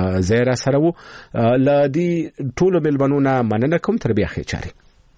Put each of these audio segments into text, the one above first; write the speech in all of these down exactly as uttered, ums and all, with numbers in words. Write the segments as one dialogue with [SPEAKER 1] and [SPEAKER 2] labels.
[SPEAKER 1] زیره سره وو لدی ټولو ملمنونه مننه کوم تر بیا خې چاري.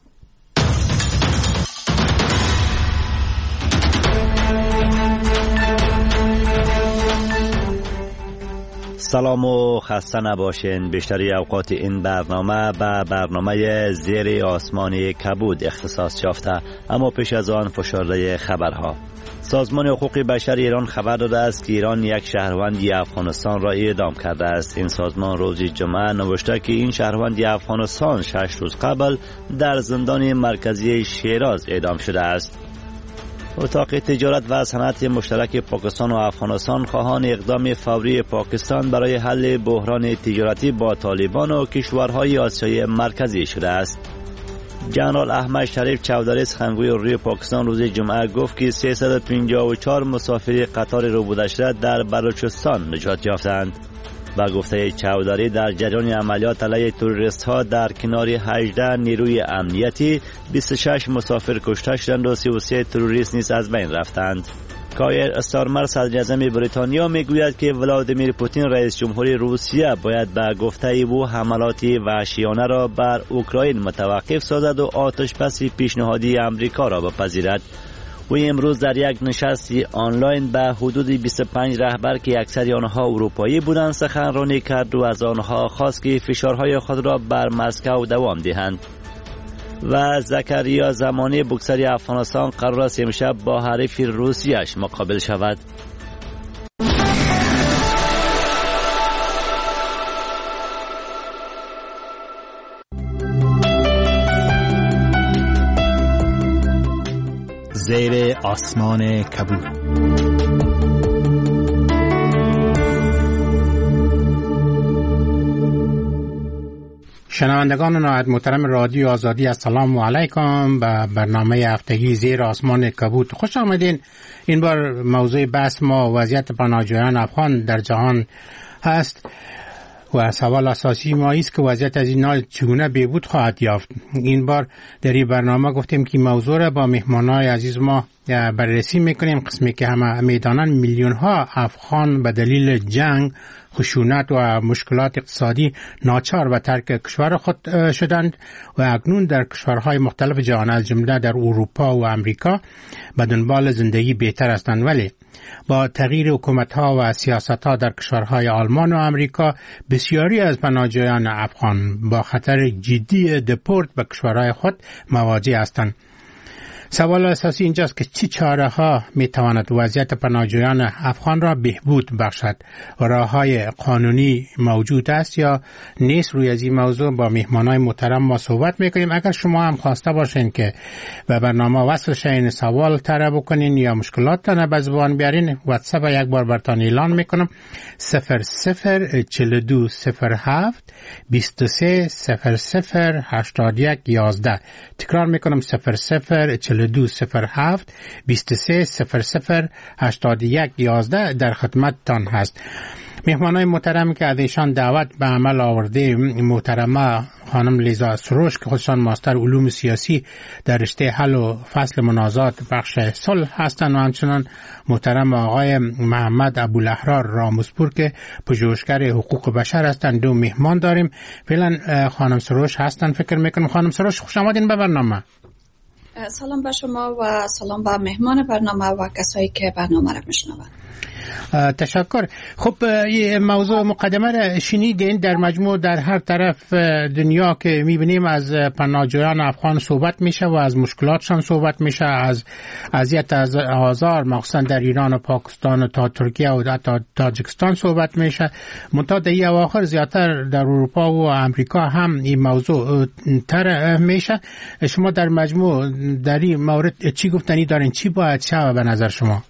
[SPEAKER 2] سلام و خسته نباشین. بیشتری اوقات این برنامه به برنامه زیر آسمان کبود اختصاص یافته، اما پیش از آن فشرده خبرها. سازمان حقوق بشر ایران خبر داده است که ایران یک شهروندی افغانستان را اعدام کرده است. این سازمان روز جمعه نوشته که این شهروندی افغانستان شش روز قبل در زندان مرکزی شیراز اعدام شده است. اتاق تجارت و صنعت مشترک پاکستان و افغانستان خواهان اقدام فوری پاکستان برای حل بحران تجارتی با طالبان و کشورهای آسیای مرکزی شده است. جنرال احمد شریف چودری سخنگوی روی پاکستان روز جمعه گفت که سیصد و پنجاه و چهار مسافر قطار روبودشته در بلوچستان نجات یافتند. و گفته چودری در جریان عملیات علیه تروریست ها در کنار هجده نیروی امنیتی بیست و شش مسافر کشته شدند و سی و سه تروریست نیز از بین رفتند. کایر استارمر صدر اعظم بریتانیا میگوید که ولادیمیر پوتین رئیس جمهور روسیه باید به گفته او حملات وحشیانه را بر اوکراین متوقف سازد و آتشبس پیشنهادی امریکا را بپذیرد. و امروز در یک نشستی آنلاین به حدود بیست و پنج رهبر که اکثر آنها اروپایی بودند سخنرانی کرد و از آنها خواست که فشارهای خود را بر مسکو دوام دهند. و زکریا زمانی بوکسر افغانستان قرار است امشب با حریف روسیه‌اش مقابل شود.
[SPEAKER 3] زیر آسمان کبود.
[SPEAKER 4] شنوندگان نهایت محترم رادیو آزادی، السلام علیکم. به برنامه هفتگی زیر آسمان کبود خوش آمدین. این بار موضوع بحث ما وضعیت پناهجویان افغان در جهان هست و سوال اساسی ما است که وضعیت از اینا چگونه بهبود خواهد یافت. این بار در این برنامه گفتیم که موضوع را با مهمانای عزیز ما بررسی میکنیم، قسمی که همه میدانن میلیون ها افغان به دلیل جنگ، خشونت و مشکلات اقتصادی ناچار به ترک کشور خود شدند و اکنون در کشورهای مختلف جهان از جمله در اروپا و امریکا به دنبال زندگی بهتر هستند. ولی با تغییر حکومت‌ها و سیاست‌ها در کشورهای آلمان و امریکا بسیاری از پناهجویان افغان با خطر جدی دپورت به کشورهای خود مواجه هستند. سوال اساسی اینجاست که چه چاره ها می تواند وضعیت پناهجویان افغان را بهبود بخشد و راه های قانونی موجود است یا نیست. روی از این موضوع با مهمانای محترم ما صحبت میکنیم. اگر شما هم خواسته باشین که به برنامه وصل شین، سوال طرح بکنین یا مشکلاتتان به زبان بیارین، واتساپ یک بار براتون اعلان میکنم: صفر صفر چهل و دو صفر هفت بیست و سه صفر صفر هشتاد و یک یازده. تکرار میکنم: صفر صفر چهل و دو صفر هفت بیست و سه صفر صفر هشتاد و یک یازده در خدمتتان هست. مهمانای محترم که از ایشان دعوت به عمل آورده محترمه خانم لیزا سروش که خودشان ماستر علوم سیاسی در رشته حل و فصل منازعات بخش صلح هستند و همچنان محترم آقای محمد ابوالاحرار راموسپور که پژوهشگر حقوق بشر هستند. دو مهمان داریم. فعلا خانم سروش هستند فکر میکنم. خانم سروش خوش آمدین به برنامه.
[SPEAKER 5] سلام به شما و سلام به مهمان برنامه و کسایی که برنامه را میشنوند.
[SPEAKER 4] تشکر. خب این موضوع مقدمه را شنیدین. در مجموع در هر طرف دنیا که میبینیم از پناهجویان افغان صحبت میشه و از مشکلاتشان صحبت میشه، از اذیت از آزار مخصوصا در ایران و پاکستان و تا ترکیه و حتی تاجیکستان صحبت میشه. منتها در این اواخر زیادتر در اروپا و امریکا هم این موضوع تر میشه. شما در مجموع در این مورد چی گفتنی دارین؟ چی باید شود به نظر شما؟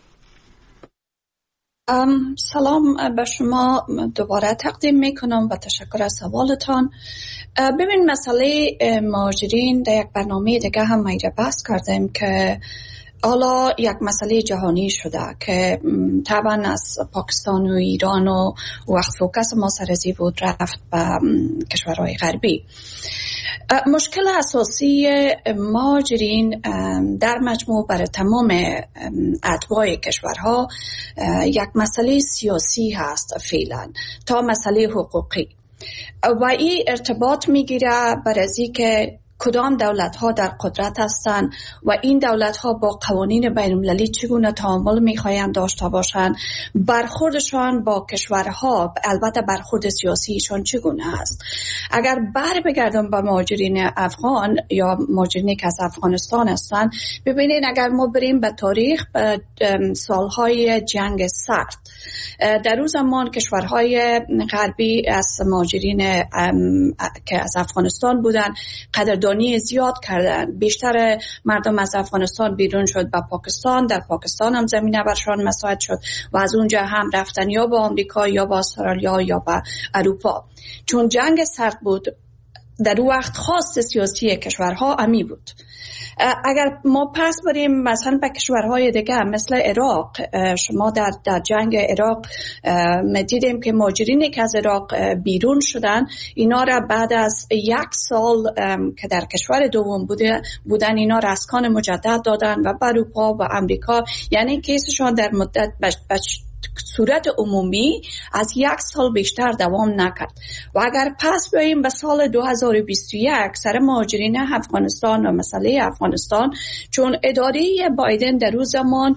[SPEAKER 5] سلام به شما دوباره تقدیم میکنم و تشکر از سوالتان. ببین، مسئله مهاجرین در یک برنامه دیگه هم میره بحث کردیم که حالا یک مسئله جهانی شده که طبعا از پاکستان و ایران و وقت فوکس ما سرزی بود رفت به کشورهای غربی. مشکل اساسی مهاجرین در مجموع برای تمام اتباع کشورها یک مسئله سیاسی هست فعلا تا مسئله حقوقی و این ارتباط میگیره برای که کدام دولت‌ها در قدرت هستند و این دولت‌ها با قوانین بین‌المللی چگونه تعامل می‌خواهند داشته باشند، برخوردشان با کشورها البته برخورد سیاسیشان چگونه است. اگر بر بگردم به مهاجرین افغان یا مهاجرینی که از افغانستان هستند، ببینید اگر ما بریم به تاریخ به سالهای جنگ سرد، در اون زمان کشورهای غربی از مهاجرین که از افغانستان بودند قدردانی زیاد کردن. بیشتر مردم از افغانستان بیرون شد به پاکستان، در پاکستان هم زمینه برشان مساعد شد و از اونجا هم رفتن یا به آمریکا یا به استرالیا یا به اروپا. چون جنگ سرد بود در اون وقت خواست سیاسی کشورها امی بود. اگر ما پس بریم مثلا به کشورهای دیگه مثل عراق، شما در, در جنگ عراق دیدیم که مهاجرینی که از عراق بیرون شدن اینا را بعد از یک سال که در کشور دوم بوده بودن اینا را اسکان مجدد دادن و به اروپا و امریکا، یعنی کیسشان در مدت بش بش صورت عمومی از یک سال بیشتر دوام نکرد. و اگر پس بیاییم به سال دو هزار و بیست و یک سر مهاجرین افغانستان و مسئله افغانستان، چون اداره بایدن در اون زمان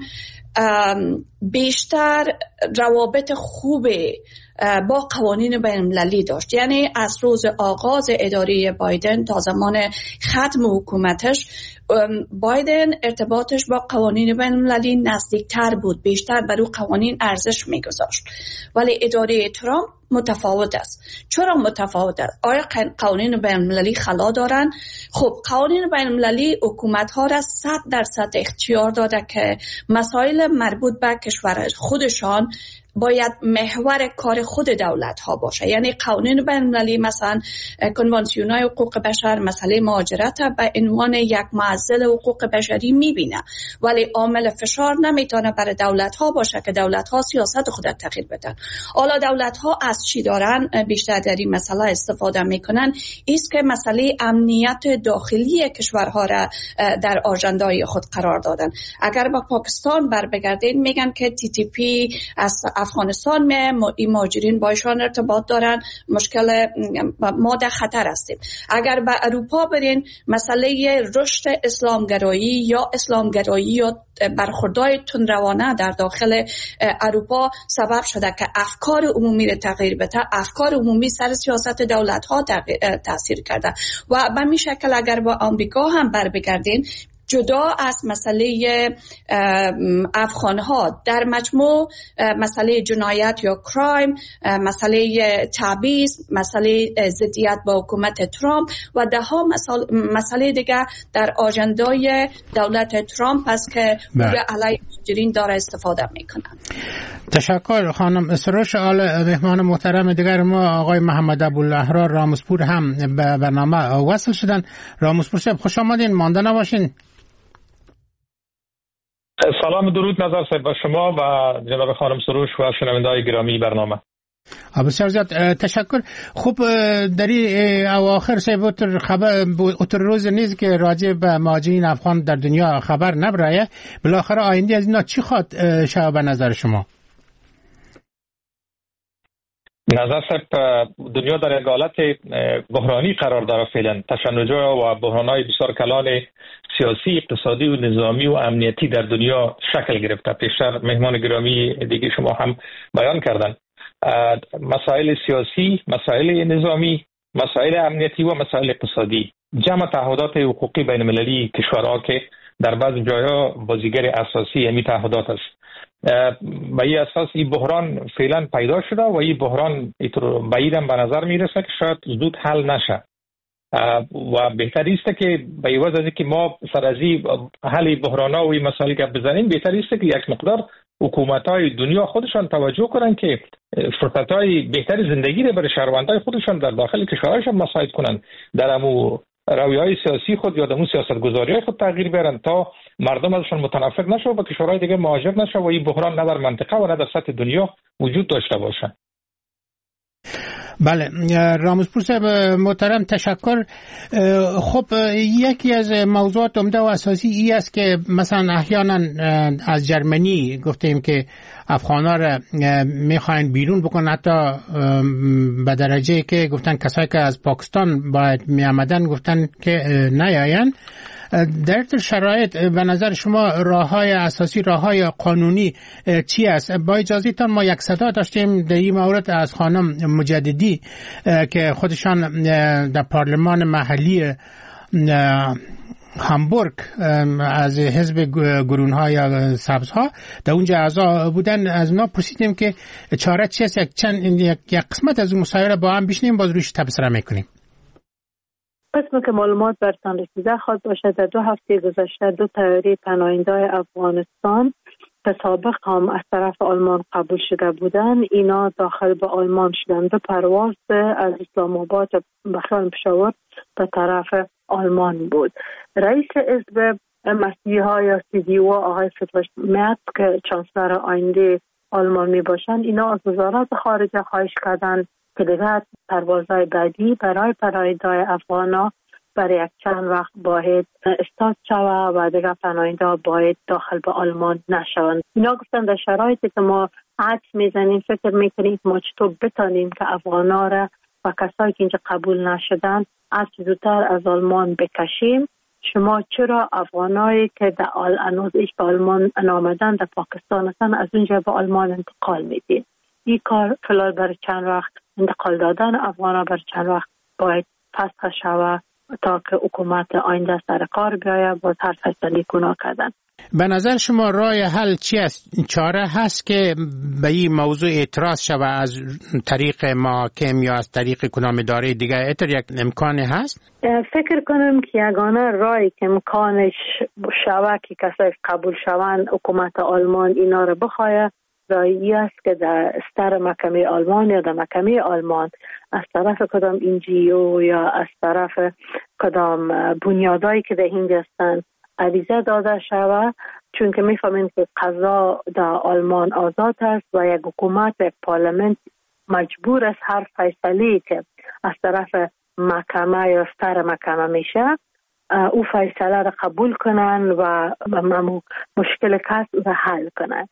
[SPEAKER 5] بیشتر روابط خوبه با قوانین بین‌المللی داشت، یعنی از روز آغاز اداره بایدن تا زمان ختم حکومتش بایدن ارتباطش با قوانین بین‌المللی نزدیکتر بود، بیشتر بر او قوانین ارزش می‌گذاشت. ولی اداره ترامپ متفاوت است. چرا متفاوت است؟ آیا قوانین بین‌المللی خلا دارن؟ خب قوانین بین‌المللی حکومت‌ها را صد درصد اختیار داده که مسائل مربوط به کشور خودشان باید محور کار خود دولت ها باشه. یعنی قوانین بین‌المللی مثلا کنوانسیون های حقوق بشر مسئله مهاجرت به عنوان یک معضل حقوق بشری میبینه، ولی عامل فشار نمیتونه برای دولت ها باشه که دولت ها سیاست خود تغییر بدن. حالا دولت ها از چی دارن بیشتر در این مسئله استفاده میکنن؟ است که مسئله امنیت داخلی کشورها را در آژندای خود قرار دادن. اگر با پاکستان بر بگردین میگن که تی تی پی از افغانستان می مهاجرین با ایشان ارتباط دارن، مشکل ما در خطر هستیم. اگر به اروپا برین مسئله رشد اسلامگرایی یا اسلامگرایی یا برخوردهای تندروانه در داخل اروپا سبب شده که افکار عمومی را تغییر بده. افکار عمومی سر سیاست دولت ها تاثیر کرده و به این شکل اگر با آمریکا هم بر بگردین، جدا از مسئله افغانها در مجموع مسئله جنایت یا کرایم، مسئله تبعیض، مسئله ضدیت با حکومت ترامپ و ده ها مسئله دیگه در آژندای دولت ترامپ است که روی علیه مهاجرین داره استفاده میکنن.
[SPEAKER 4] تشکر خانم سروش. آل مهمان محترم دیگر ما آقای محمد ابوالاحرار رامسپور هم به برنامه وصل شدن. رامسپور صاحب خوش آمدین، مانده نباشین.
[SPEAKER 6] سلام درود نظر صاحب با شما و جناب خانم سروش و شنونده‌های گرامی برنامه.
[SPEAKER 4] بسیار زیاد تشکر. خوب در این اواخر صاحب اتر خبر اتر روز نیز که راجع به مهاجرین افغان در دنیا خبر نبرایه، بالاخره آینده از اینا چی خواد شما به نظر شما؟
[SPEAKER 6] نظر صاحب دنیا در یک حالت بحرانی قرار داره فعلا. تشنج‌ها و بحران‌های بسیار کلان سیاسی، اقتصادی و نظامی و امنیتی در دنیا شکل گرفته. پیشتر مهمان گرامی دیگه شما هم بیان کردن. مسائل سیاسی، مسائل نظامی، مسائل امنیتی و مسائل اقتصادی، جمع تعهدات حقوقی بین المللی کشورها که در بعض جاها بازیگر اساسی همین تعهدات است. به این اساس این بحران فعلا پیدا شده و این بحران بعیدم به نظر میرسه که شاید زود حل نشه و بهتر است که به عوض از که ما سر از حل بحران‌ها و این مسائل که بزنیم، بهتر است که یک مقدار حکومت‌های دنیا خودشان توجه کنن که فرصت‌های بهتر زندگی را برای شهروندان خودشان در داخل کشورشان مساعد کنن، در امو رویه‌های سیاسی خود یا در امو سیاست‌گذاری‌های خود تغییر بیارن تا مردم ازشون متنفر نشه و به کشورهای دیگه مهاجر نشه و این بحران نه در منطقه و نه در سطح دنیا وجود داشته باشه.
[SPEAKER 4] بله رامزپور صاحب محترم تشکر. خب یکی از موضوعات عمده و اساسی ای است که مثلا احیانا از جرمنی گفتیم که افغانا را میخواین بیرون بکنن، حتی به درجه که گفتن کسایی که از پاکستان باید میامدن گفتن که نیاین. در این شرایط به نظر شما راههای اساسی، راههای قانونی چی است؟ با اجازهتان ما یک صدا داشتیم در این مورد از خانم مجددی که خودشان در پارلمان محلی هامبورگ از حزب گرون‌های سبزها در اونجا اعضا بودن. از اونا پرسیدیم که چاره چی است. یک چند یک قسمت از اون مسائل با هم بشنیم، باز روش تبصره میکنیم.
[SPEAKER 7] قسم که معلومات برتان رسیده خواهد باشد در دو هفته گذشته دو طیاره پناهنده‌های افغانستان که سابق هم از طرف آلمان قبول شده بودند، اینا داخل به آلمان شدند. دو پرواز از اسلام آباد به خیال پشاور به طرف آلمان بود. رئیس حزب مسیحا یا سی دی او آقای فتوش میاد که چانسلر آینده آلمان می باشند، اینا از وزارت خارجه خواهش کردند که دیگر پروازهای بعدی برای پناهنده‌های افغانا برای یک چند وقت باید استارت شود و دیگر پناهنده باید داخل به آلمان نشوند. اینا گفتن در شرایطی که ما عکس میزنیم فکر میکنیم ما چطور بتانیم که افغانا را و کسایی که اینجا قبول نشدن از زودتر از آلمان بکشیم. شما چرا افغانایی که در هنوز ایش به آلمان نامدن در پاکستان هستن از اونجا به آلمان انتقال میدین؟ این کار فلال برای چند وقت انتقال دادن افغانا برای چند وقت باید فسخ شود تا که حکومت آینده سر کار بیاید با هر فیصله گناه کردن.
[SPEAKER 4] به نظر شما راه حل چی است؟ چاره هست که به این موضوع اعتراض شود از طریق محاکم یا از طریق کدام اداره دیگر؟ اتر یک امکان هست؟
[SPEAKER 7] فکر کنم که یگانه راهی که امکانش شود که کسایی قبول شوند حکومت آلمان اینا رو بخواهد راهی است که در استر محکمه آلمان یا در محکمه آلمان از طرف کدام انجیو یا از طرف کدام بنیادایی که در اینجا هستند عریضه داده شود، چون که میفهمیم که قضا در آلمان آزاد است و یک حکومت یک پارلمنت مجبور است هر فیصله که از طرف محکمه یا استر محکمه میشه او فیصله را قبول کنن و مشکل کس را حل کنن.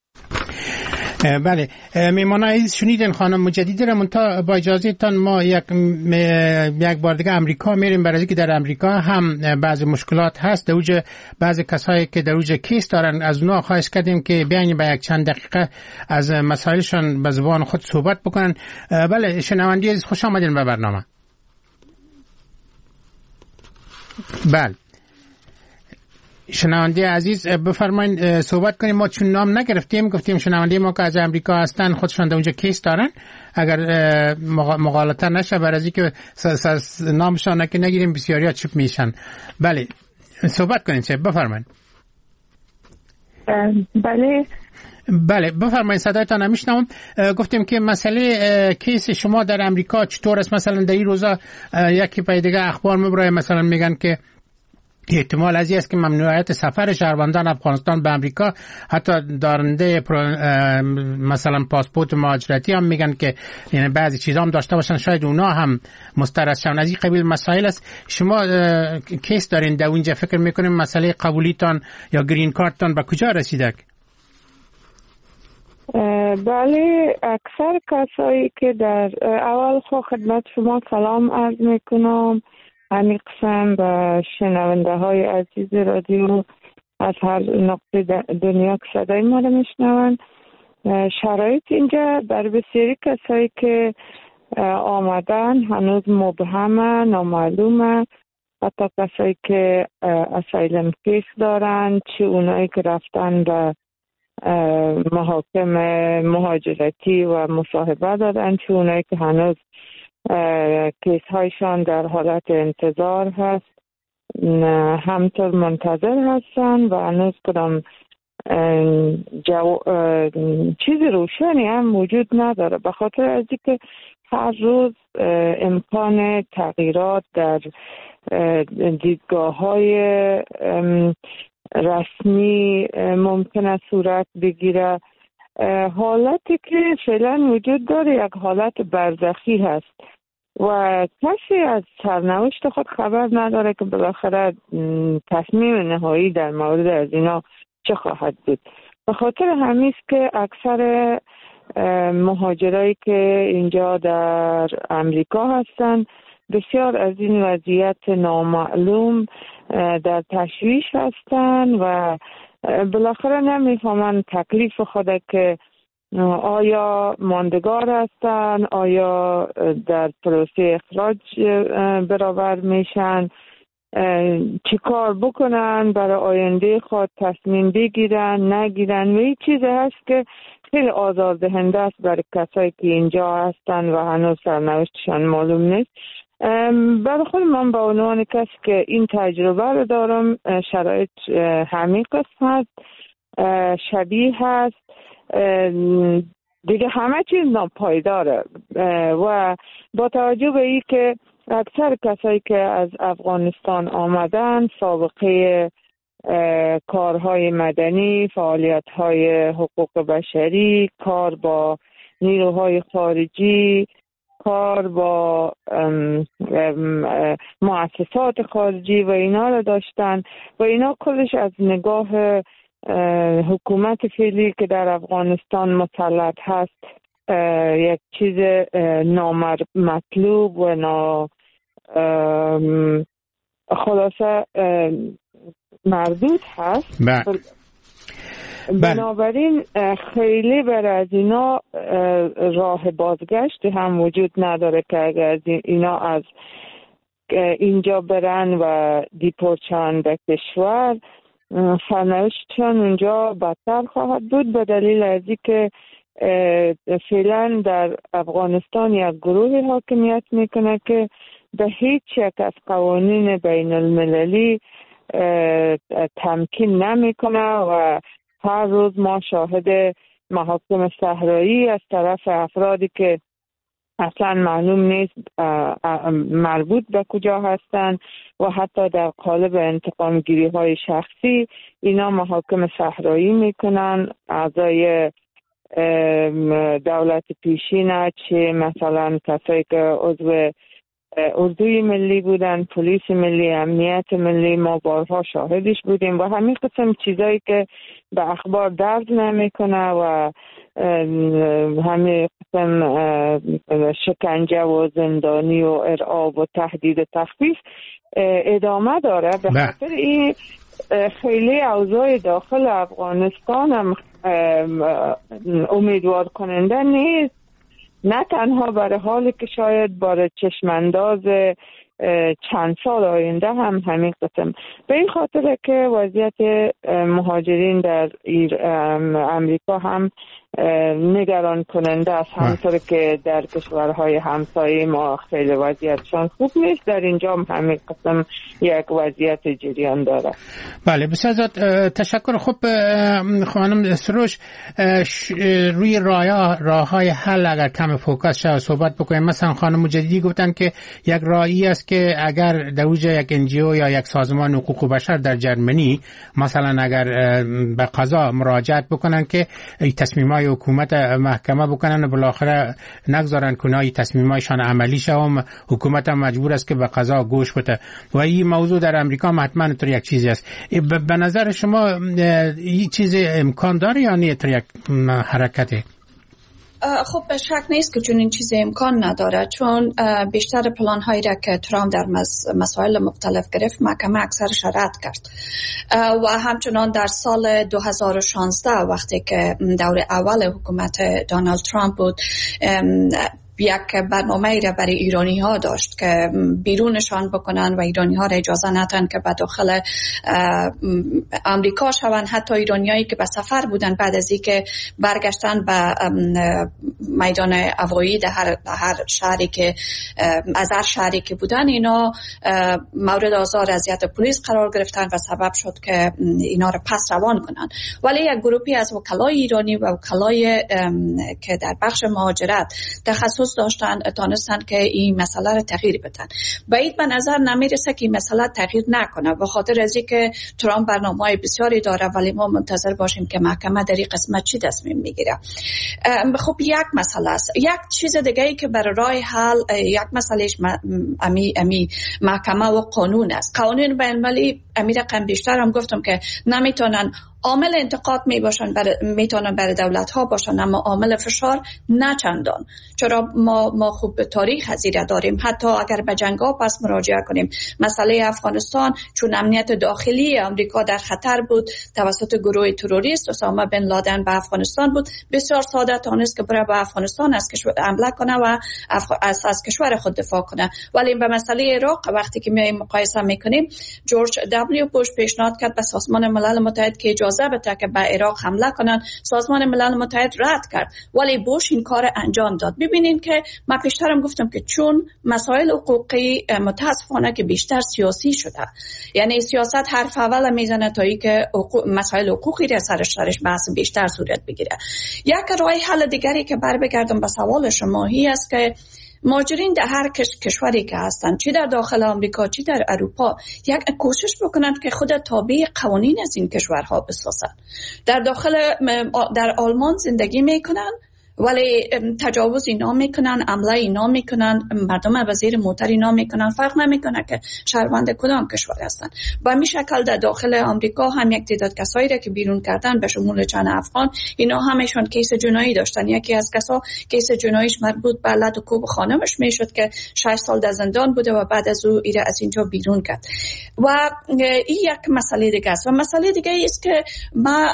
[SPEAKER 4] بله میمانه شنیدین خانم مجددی را. منتها با اجازه تان ما یک یک بار دیگه امریکا میریم، برای اینکه در امریکا هم بعضی مشکلات هست. در اوج بعضی کسایی که در اوج کیس دارن از اونها خواهش کردیم که بیاین به یک چند دقیقه از مسائلشان به زبان خود صحبت بکنن. بله شنوندگان عزیز خوش آمدین به برنامه. بله شنونده عزیز بفرمایید صحبت کنیم. ما چون نام نگرفتیم گفتیم شنونده ما که از امریکا هستن خودشون در اونجا کیس دارن، اگر مغالطه نشه برای از اینکه نامشان نگه نگیریم بسیاری ها چپ میشن. بله صحبت کنیم چه بفرمایید.
[SPEAKER 7] بله
[SPEAKER 4] بله بفرمایید صدایتان نمیشنوم. گفتیم که مسئله کیس شما در امریکا چطور است؟ مثلا در این روزا یکی پای دیگه اخبار میبره مثلا میگن که احتمال از این است که ممنوعیت سفر شهروندان افغانستان به امریکا، حتی دارنده مثلا پاسپورت مهاجرتی هم میگن که یعنی بعضی چیزا هم داشته باشن شاید اونا هم مسترد شون. از این قبیل مسائل است. شما کیس دارین در اونجا، فکر میکنیم مسئله قبولیتان یا گرین کارتتان به کجا رسیده؟
[SPEAKER 8] بله اکثر کسایی که در اول خو خدمت شما سلام عرض میکنم، همین قسم به شنونده های عزیز رادیو از هر نقطه دنیا که صدای ما رو میشنون. شرایط اینجا بر بسیاری کسایی که آمدن هنوز مبهمه، نامعلومه. حتی کسایی که اسایلم کیس دارن، چه اونایی که رفتن به محاکم مهاجرتی و مصاحبه دادن، چه اونایی که هنوز کیس هایشان در حالت انتظار هست، همطور منتظر هستن و هنوز کدام جو... چیز روشنی هم وجود نداره، به خاطر از اینکه هر روز امکان تغییرات در دیدگاه های رسمی ممکن است صورت بگیره. حالتی که فعلا وجود داره یک حالت برزخی هست و کسی از سرنوشت خود خبر نداره که بالاخره تصمیم نهایی در مورد از اینا چه خواهد بود. به خاطر همین است که اکثر مهاجرایی که اینجا در امریکا هستند بسیار از این وضعیت نامعلوم در تشویش هستند و بالاخره نمیفهمند تکلیف خود که آیا ماندگار هستند، آیا در پروسه اخراج برابر میشن، چی کار بکنن برای آینده خود، تصمیم بگیرن نگیرن. و این چیز هست که خیلی آزاردهنده است برای کسایی که اینجا هستن و هنوز سرنوشتشان معلوم نیست. برای خود من به عنوان کسی که این تجربه رو دارم، شرایط همین قسم هست، شبیه هست، دیگه همه چیز ناپایداره و با توجه به این که اکثر کسایی که از افغانستان آمدن سابقه کارهای مدنی، فعالیت‌های حقوق بشری، کار با نیروهای خارجی، کار با ام ام مؤسسات خارجی و اینا رو داشتن و اینا کلش از نگاه حکومت فعلی که در افغانستان مسلط هست یک چیز نامطلوب و نا خلاصه مردود هست. بنابراین خیلی برای از اینا راه بازگشت هم وجود نداره که اگر از اینا از اینجا برن و دیپورتشن به کشور، سرنوشتشان اونجا بدتر خواهد بود به دلیل از اینکه فعلا در افغانستان یک گروه حاکمیت میکنه که به هیچ یک از قوانین بین المللی تمکین نمیکنه و هر روز ما شاهد محاکم صحرایی از طرف افرادی که اصلا معلوم نیست مربوط به کجا هستند و حتی در قالب انتقام گیری های شخصی اینا محاکم صحرایی میکنن. اعضای دولت پیشین چه مثلا کسایی که عضو اردوی ملی بودن، پلیس ملی، امنیت ملی، ما بارها شاهدش بودیم و همین قسم چیزایی که به اخبار درد نمیکنه و همین قسم شکنجه و زندانی و ارعاب و تهدید و تخفیف ادامه داره. به خاطر این خیلی اوضاع داخل افغانستان هم امیدوار کننده نیست، نه تنها برای حالی که شاید برای چشمانداز چند سال آینده هم همین قسم. به این خاطر که وضعیت مهاجرین در امریکا هم نگران کننده است، همونطور که در کشورهای همسایه ما خیلی وضعیتشان خوب نیست، در اینجا هم همین قسم یک وضعیت جریان داره.
[SPEAKER 4] بله بسیار زیاد تشکر. خوب خانم سروش، روی راه های حل اگر کم فوکس شد صحبت بکنیم. مثلا خانم مجددی گفتن که یک راهی است که اگر در اوج یک انجیو یا یک سازمان حقوق بشر در جرمنی مثلا اگر به قضا مراجعت بکنن که تصمیم‌های حکومت محکمه بکنن و بالاخره نگذارن کنای تصمیمایشان عملی شه، هم حکومت هم مجبور است که به قضا گوش بده و این موضوع در امریکا حتما تو یک چیزی است. به نظر شما این چیز امکان داره یا نه تو یک حرکته؟
[SPEAKER 5] خب به شک نیست که چون این چیز امکان نداره، چون بیشتر پلان هایی را که ترامپ در مسائل مختلف گرفت محکمه اکثرش رد کرد و همچنان در سال دو هزار و شانزده وقتی که دور اول حکومت دونالد ترامپ بود یک برنامه را برای ایرانی ها داشت که بیرونشان بکنن و ایرانی ها را اجازه ندن که به داخل امریکا شوند. حتی ایرانی هایی که به سفر بودن بعد از اینکه برگشتن به میدان هوایی در هر, هر شهری که از هر شهری که بودن اینا مورد آزار اذیت پلیس قرار گرفتن و سبب شد که اینا را پس روان کنن. ولی یک گروهی از وکلای ایرانی و وکلای که در بخش مهاجرت تخصص تمرکز داشتن، تانستن که این مسئله رو تغییر بدن. بعید به نظر نمیرسه که این مسئله تغییر نکنه، به خاطر از اینکه ترامپ برنامه‌های بسیاری داره، ولی ما منتظر باشیم که محکمه در این قسمت چی تصمیم میگیره. خب یک مسئله است. یک چیز دیگه ای که برای راه حل، یک مسئلهش امی امی محکمه و قانون است. قانون بین المللی امیر رقم بیشتر هم گفتم که نمیتونن عامل انتقاد می باشن، برای میتونن برای دولت ها باشن، اما عامل فشار نه چندان. چرا ما ما خوب به تاریخ هزیره داریم، حتی اگر به جنگ ها پس مراجعه کنیم. مسئله افغانستان چون امنیت داخلی آمریکا در خطر بود توسط گروه تروریست اسامه بن لادن به افغانستان بود، بسیار ساده تانست که بره به افغانستان از کشور حمله کنه و افغ... از, از کشور خود دفاع کنه. ولی به مسئله عراق وقتی که می مقایسه میکنیم، جورج دبلیو بوش پیشنهاد کرد به سازمان ملل متحد که اجازه بده که به عراق حمله کنن، سازمان ملل متحد رد کرد، ولی بوش این کار انجام داد. ببینین که من پیشترم گفتم که چون مسائل حقوقی متاسفانه که بیشتر سیاسی شده، یعنی سیاست حرف اول میزنه تا ای که مسائل حقوقی را سرش سرش بحث بیشتر صورت بگیره. یک راه حل دیگری که بر بگردم به سوال شما هی است که مهاجرین در هر کش... کشوری که هستند، چی در داخل آمریکا چی در اروپا، یک کوشش بکنند که خود تابع قوانین از این کشورها بسازند. در داخل در آلمان زندگی میکنن ولی تجاوز اینا میکنن، عمله اینا میکنن، مردم وزیر موتر اینا میکنن، فرق نمیکنه که شهروند کدام کشور هستن. با همین شکل در داخل آمریکا هم یک تعداد کسایی را که بیرون کردن به شمول چند افغان، اینا همشون کیس جنایی داشتن. یکی از کسا کیس جناییش مربوط به لد و کوب خانمش میشد که شش سال در زندان بوده و بعد از او ایره از اینجا بیرون کرد. و این یک مسئله دیگه است. و مسئله دیگه است که ما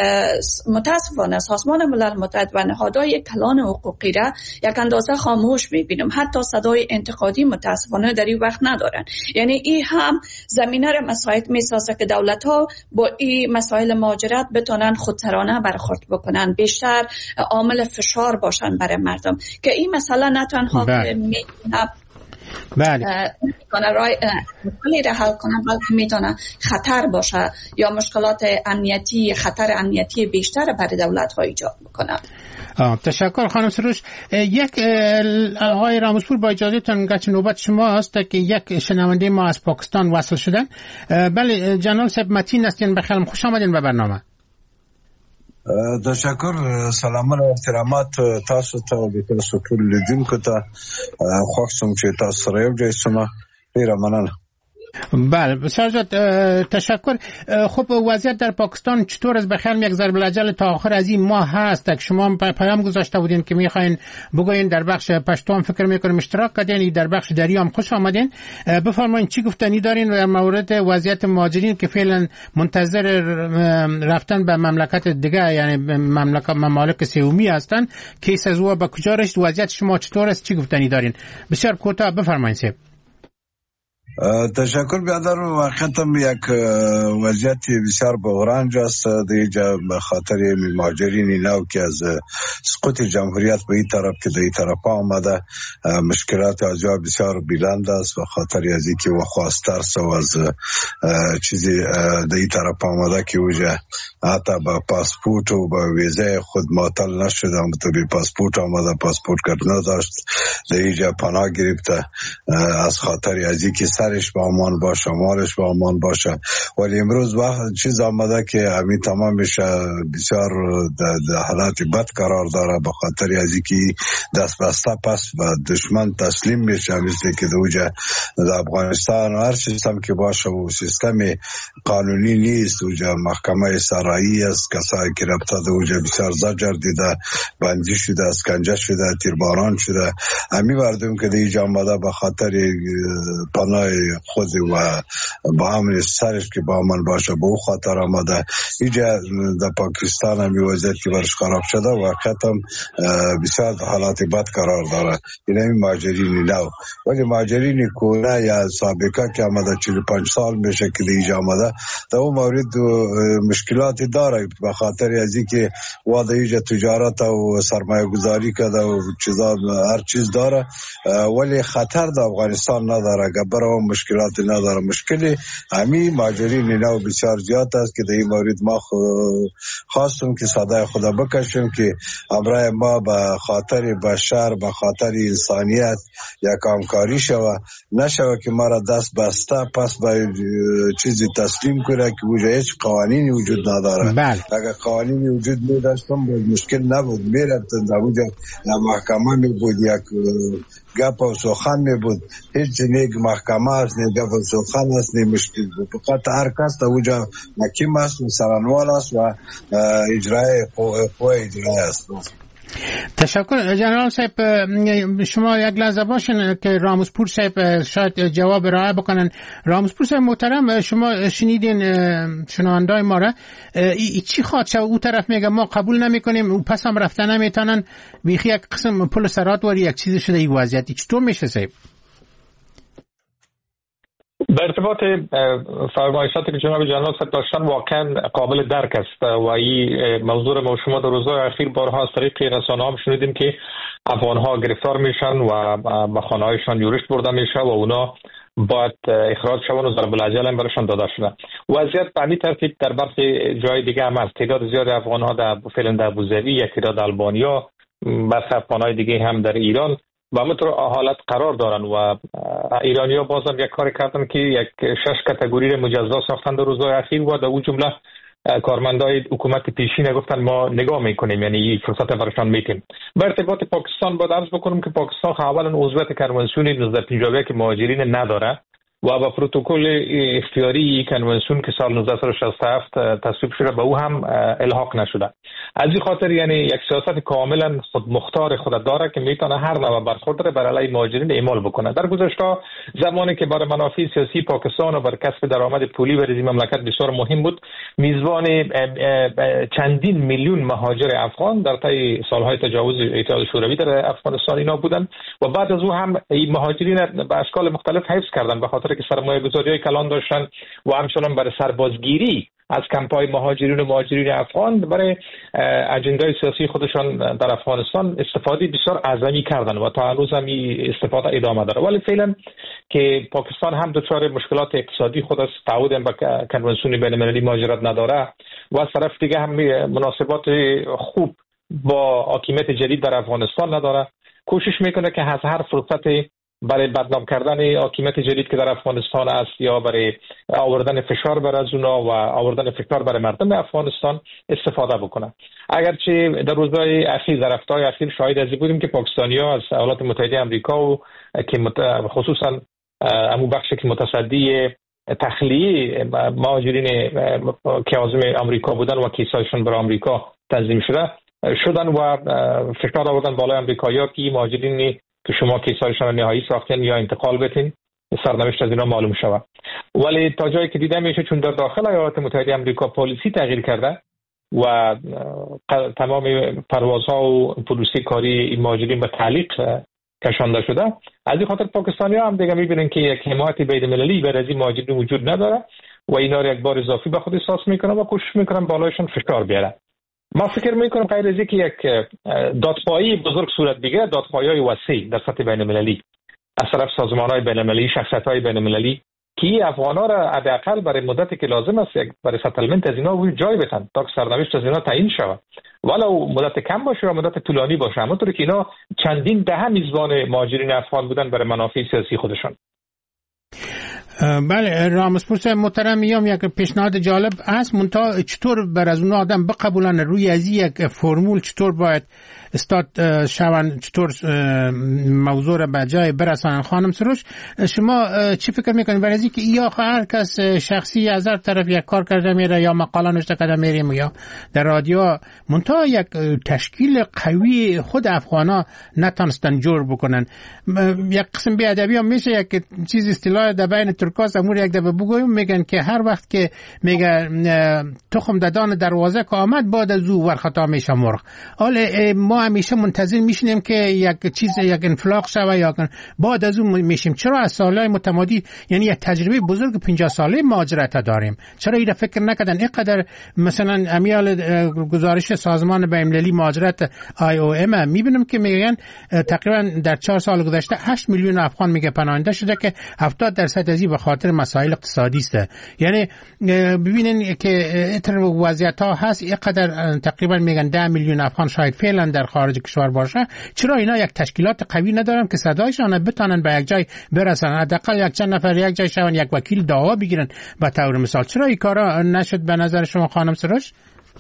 [SPEAKER 5] متاسفانه سازمان ملل متحد و نهادهای کلان حقوقی را یک اندازه خاموش میبینیم. حتی صدای انتقادی متاسفانه در این وقت ندارن. یعنی این هم زمینه را مساعد میسازه که دولت ها با این مسائل مهاجرت بتونن خودسرانه برخورد بکنن، بیشتر عامل فشار باشن برای مردم که این مسئله نه تنها میتونه
[SPEAKER 4] بله
[SPEAKER 5] میتونه رای مشکلی را حل کنه، بلکه میتونه خطر باشه یا مشکلات امنیتی، خطر امنیتی بیشتر برای دولت ها ایجاد بکنه.
[SPEAKER 4] تشکر خانم سروش. یک آقای راموزپور با اجازهتون گرچه نوبت شما است که یک شنونده ما از پاکستان وصل شدن. بله جناب صاحب متین هستین، بخیر خوش آمدین به برنامه.
[SPEAKER 9] تشکر، سلامونه و احترامات تاسو ته او د تاسو ټول لیدونکو ته. خوښ شوم چې تاسو سره یو ځای شوم. ډیره مننه.
[SPEAKER 4] بله بسیار زیاد تشکر. خب وضعیت در پاکستان چطور است؟ بخیر یک ضرب الاجل تا آخر از این ماه هست که شما پیام گذاشته بودین که میخواین بگوین در بخش پشتو هم فکر میکنم اشتراک کردین، در بخش دری هم خوش آمدین. بفرمایید چی گفتنی دارین در مورد وضعیت مهاجرین که فعلا منتظر رفتن به مملکت دیگه، یعنی مملکت ممالک سومی هستن، کیس از او به کجا رسید؟ وضعیت شما چطور است؟ چی گفتنی دارین؟ بسیار کوتاه بفرمایید.
[SPEAKER 9] تشکر بیادر. واقعا یک وضعیت بسیار بحران است دیگه به خاطر مهاجرین نو که از سقوط جمهوریت به این طرف که به این طرف آمده، مشکلات از جا بسیار بلند است و خاطر از اینکه و خواستر سو از چیزی به این طرف آمده که اوجه حتی با پاسپورت و با ویزه خود معطل نشده، تو بی پاسپورت آمده، پاسپورت کارت نداشت، دیگه پناه گرفته از خاطر از اینکه سرش با امان باشه، مالش با امان باشه. ولی امروز وقت چیز آمده که همین تمامش بسیار در حالت بد قرار داره به خاطر از اینکه دست بسته پس و دشمن تسلیم میشه، مثل که دوجه در افغانستان هر سیستم که باشه و سیستم قانونی نیست، دوجه محکمه سرایی است، کسایی که رفته دوجه بسیار زجر دیده، بندی شده، اسکنجه شده، تیرباران شده. همین مردم که دیگه آمده به خاطر پناه خود و با امن سرش که با من باشه به او خاطر آمده. اینجا در پاکستان هم وضعیت که برش خراب شده و ختم بسیار حالات بد قرار داره. این همین مهاجرین نو. ولی مهاجرین کونه یا سابقه که آمده چهل و پنج سال میشه که دیگه آمده، در اون مورد مشکلاتی داره به خاطر از اینکه واده اینجا تجارت و سرمایه گذاری کرده و چیزا هر چیز داره، ولی خطر در افغانستان نداره. اگر برای مشکلات نداره. مشکل همین مهاجرین نو بسیار زیاد است که در این مورد ما خواستم که صدای خدا بکشیم که امرای ما به خاطر بشر، به خاطر انسانیت یک همکاری شوه، نشوه که ما را دست بسته پس به چیزی تسلیم کنه که وجود هیچ قوانینی وجود نداره.
[SPEAKER 4] بله.
[SPEAKER 9] اگر قوانینی وجود می داشتم مشکل نبود، میرفتن در وجود محکمه می بود، یک گپ و سخن می بود، هیچ نیک محکمه است، نیک گپ و سخن است، نیک مشکل بود. فقط هر کس در وجود محکم است و سرانوال است و اجرای قوه اجرای است.
[SPEAKER 4] تشکر جنرال صاحب. شما یک لحظه باشین که راموسپور صاحب شاید جواب ارائه بکنن. راموسپور صاحب محترم، شما شنیدین شنوندای ما را، ای چی خواد شو؟ او طرف میگه ما قبول نمیکنیم، او پس هم رفتن نمیتونن، بیخی یک قسم پل سرات واری یک چیز شده این وضعیتی. چطور میشه صاحب؟
[SPEAKER 6] به ارتباط فرمایشاتی که جناب جنرال صاحب داشتن واقعا قابل درک است و این موضوع ما شما در روزهای اخیر بارها از طریق رسانه ها شنیدیم که افغان ها گرفتار میشن و به خانه هایشان یورش برده میشه و اونا باید اخراج شون و ضرب الاجل هم برشان داده شده. وضعیت به همین ترتیب در برخی جای دیگه هم است. تعداد زیاد افغان ها در فعلا در ابوظبی، یک تعداد آلبانیا، بس افغان های دیگه هم در ایران و همونطور حالت قرار دارن و ایرانی‌ها بازم یک کار کردن که یک شش کاتگوری مجزا ساختن در روزهای اخیر و در اون جمله کارمندای حکومت پیشین گفتن ما نگاه میکنیم، یعنی این فرصت برشان میتیم. به ارتباط پاکستان باید عرض بکنم که پاکستان اولا عضویت کنوانسیون نوزده پنجاه و یک مهاجرین نداره و با پروتکل اختیاری کنوانسیون که سال نوزده شصت و هفت تصویب شده به او هم الحاق نشده. از این خاطر یعنی یک سیاست کاملا خود مختار خود داره که میتونه هر نوع برخورد را بر علیه مهاجرین اعمال بکنه. در گذشته زمانی که برای منافع سیاسی پاکستان و بر کسب درآمد پولی برای این مملکت بسیار مهم بود، میزبان چندین میلیون مهاجر افغان در طی سالهای تجاوز اتحاد شوروی در افغانستان اینا بودن و بعد از او هم این مهاجرین به اشکال مختلف حفظ کردن به خاطر که سرمایه گذاری کلان داشتن و همچنان برای سربازگیری از کمپ‌های مهاجرین و مهاجرین افغان برای اجندای سیاسی خودشان در افغانستان استفاده بسیار اعظمی کردن و تا هنوز هم این استفاده ادامه داره. ولی فعلا که پاکستان هم دچار مشکلات اقتصادی خود است، تعهد با کنوانسیون بین‌المللی مهاجرت نداره و از طرف دیگه هم مناسبات خوب با حاکمیت جدید در افغانستان نداره، کوشش میکنه که از هر فرصتی برای بدنام کردن حاکمیت جدید که در افغانستان است یا برای آوردن فشار بر از اونا و آوردن فشار برای مردم افغانستان استفاده بکنه. اگرچه در روزهای اخیر در هفته‌های اخیر شاهد از بودیم که پاکستانی‌ها از ایالات متحده آمریکا و که خصوصا همون بخشی که متصدی تخلیه مهاجرین که عازم آمریکا بودن و کیسایشون برای آمریکا تنظیم شده شدن و فشار آوردن بالای آمریکایی‌ها که مهاجرین که شما کیسایشان نهایی ساختین یا انتقال بتین سرنوشت از اینا معلوم شود. ولی تا جایی که دیده میشه چون در داخل ایالات متحده آمریکا پالیسی تغییر کرده و تمام پروازها و پلیسی کاری این مهاجرین به تعلیق کشانده شده، از این خاطر پاکستانی‌ها هم دیگه میبینن که یک حمایت بین‌المللی برای این مهاجرین وجود نداره و اینا را یک بار اضافی به خود احساس میکنن و کوشش میکنن بالایشون فشار بیارن. ما فکر میکنم غیر از اینکه یک دادخواهی بزرگ صورت بگیره، دادخواهی‌های وسیع در سطح بین‌المللی از طرف سازمان‌های بین‌المللی، شخصیت‌های بین‌المللی که افغان‌ها را حداقل برای مدتی که لازم است یک برای ستلمنت از اینا روی جای بتن تا که سرنوشت از اینا تعیین شود، ولو مدت کم باشه و مدت طولانی باشه، همونطوری که اینا چندین دهه میزبان مهاجرین افغان بودن برای منافع سیاسی خودشان.
[SPEAKER 4] بله راموسپور صاحب محترم، میام یک پیشنهاد جالب است، منتها چطور بر از اون آدم بقبولن روی از یک فرمول چطور باید استاد شون، چطور موضوع را به جای برسانن. خانم سروش شما چی فکر میکنید برای اینکه یا هر کس شخصی از هر طرف یک کار کرده میره یا مقاله نوشته کرده میریم یا در رادیو، منتها یک تشکیل قوی خود افغانا نتونستن جور بکنن. یک قسم بیادبی هم میشه یک چیز اصطلاح در بین ترکاس امور یک دفعه بگویم، میگن که هر وقت که میگه تخم ددان دروازه که آمد بعد از او ورخطا میشه مرغ. حالا ما ما همیشه منتظر میشینیم که یک چیز یک انفلاق شوه یا بعد از اون میشیم. چرا از سالهای متمادی یعنی یک تجربه بزرگ پنجاه ساله مهاجرت داریم، چرا اینا فکر نکردن اینقدر؟ مثلا امیال گزارش سازمان بین‌المللی مهاجرت آی او ام میبینیم که میگن تقریبا در چهار سال گذشته هشت میلیون افغان میگه پناهنده شده که هفتاد درصد از این به خاطر مسائل اقتصادی است. یعنی ببینین که اتر وضعیت ها هست، اینقدر تقریبا میگن ده میلیون افغان شاید فعلا در خارج کشور باشه. چرا اینا یک تشکیلات قوی ندارن که صدایشان بتونن به یک جای برسن، حداقل یک چند نفر یک جای شون یک وکیل دعوا بگیرن به طور مثال؟ چرا این کارا نشد به نظر شما خانم سروش؟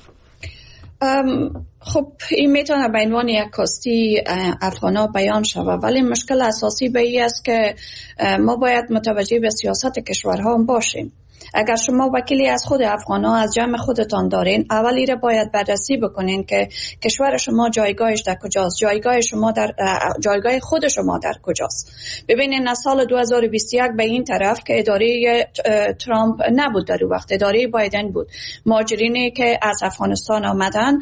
[SPEAKER 5] خب این میتونه به عنوان یک کاستی افغانا بیان شود، ولی مشکل اساسی به این است که ما باید متوجه به سیاست کشورها هم باشیم. اگر شما وکیلی از خود افغانا از جمع خودتان دارین، اولی را باید بررسی بکنین که کشور شما جایگاهش در کجاست، جایگاه شما در جایگاه خود شما در کجاست. ببینین از سال دو هزار و بیست و یک به این طرف که اداره ترامپ نبود، در اون وقت اداره بایدن بود، مهاجرینی که از افغانستان آمدن،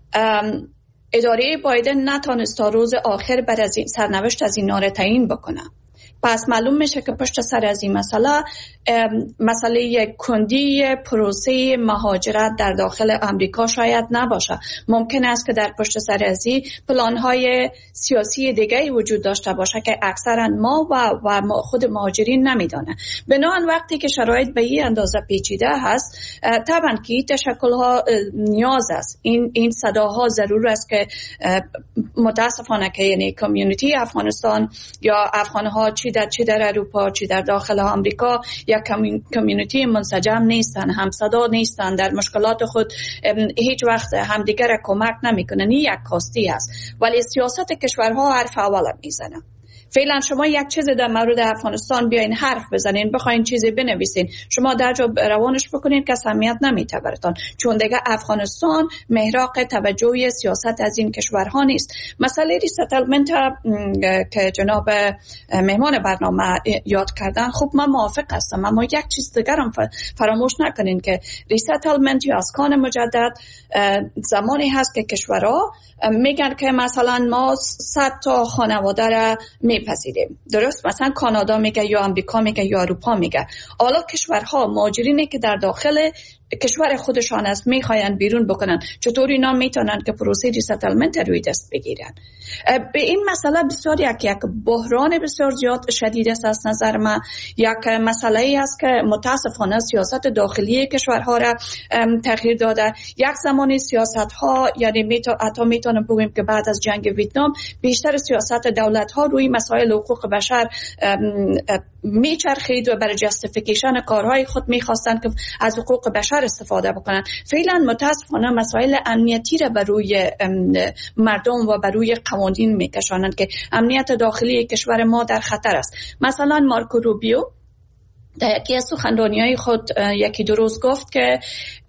[SPEAKER 5] اداره بایدن نتونست تا روز آخر بعد از این سرنوشت از اینا را تعیین بکنه. پس معلوم میشه که پشت سر از این مسئله مسئله یک کندی پروسه مهاجرت در داخل امریکا شاید نباشه. ممکن است که در پشت سر از این پلان‌های سیاسی دیگری وجود داشته باشه که اکثرا ما و, و خود مهاجرین نمیدانه. بنابراین وقتی که شرایط به این اندازه پیچیده هست، طبعا که این تشکل‌ها نیاز است، این این صداها ضرور است که متاسفانه که یعنی کامیونیتی افغانستان یا افغان‌ها چی در چی در اروپا چی در داخل آمریکا یا کامیونیتی منسجم نیستن، همصدا نیستن، در مشکلات خود هیچ وقت همدیگر را کمک نمیکنن. این یک کاستی است، ولی سیاست کشورها حرف اول میزنه. فعلا شما یک چیز در مورد افغانستان بیاین حرف بزنین، بخواین چیزی بنویسین، شما در جا روانش بکنین که اهمیت نمیده براتون، چون دیگه افغانستان محراق توجه سیاست از این کشورها نیست. مسئله ریستلمنت که جناب مهمان برنامه یاد کردن، خب من موافق هستم، اما یک چیز دیگر هم فراموش نکنین که ریستلمنت یا اسکان مجدد زمانی هست که کشورها میگن که مثلا ما صد تا خانواده را میپذیریم، درست؟ مثلا کانادا میگه یا امریکا میگه یا اروپا میگه. حالا کشورها مهاجرینی که در داخل کشور خودشان است میخواین بیرون بکنن، چطور اینا میتونن که پروسه ریستلمنت روی دست بگیرن؟ به این مسئله بسیار یک یک بحران بسیار زیاد شدید است از نظر من. یک مسئله ای است که متاسفانه سیاست داخلی کشورها را تغییر داده. یک زمانی سیاست ها، یعنی میتو حتی میتونم بگویم که بعد از جنگ ویتنام بیشتر سیاست دولت ها روی مسائل حقوق بشر میچرخید و برای جستیفیکیشن کارهای خود میخواستند که از حقوق بشر استفاده بکنن. فعلا متاسفانه مسائل امنیتی را بر روی مردم و بر روی قوانین میکشانند که امنیت داخلی کشور ما در خطر است. مثلا مارکو روبیو در یکی از سخنرانی‌های خود یکی دو روز گفت که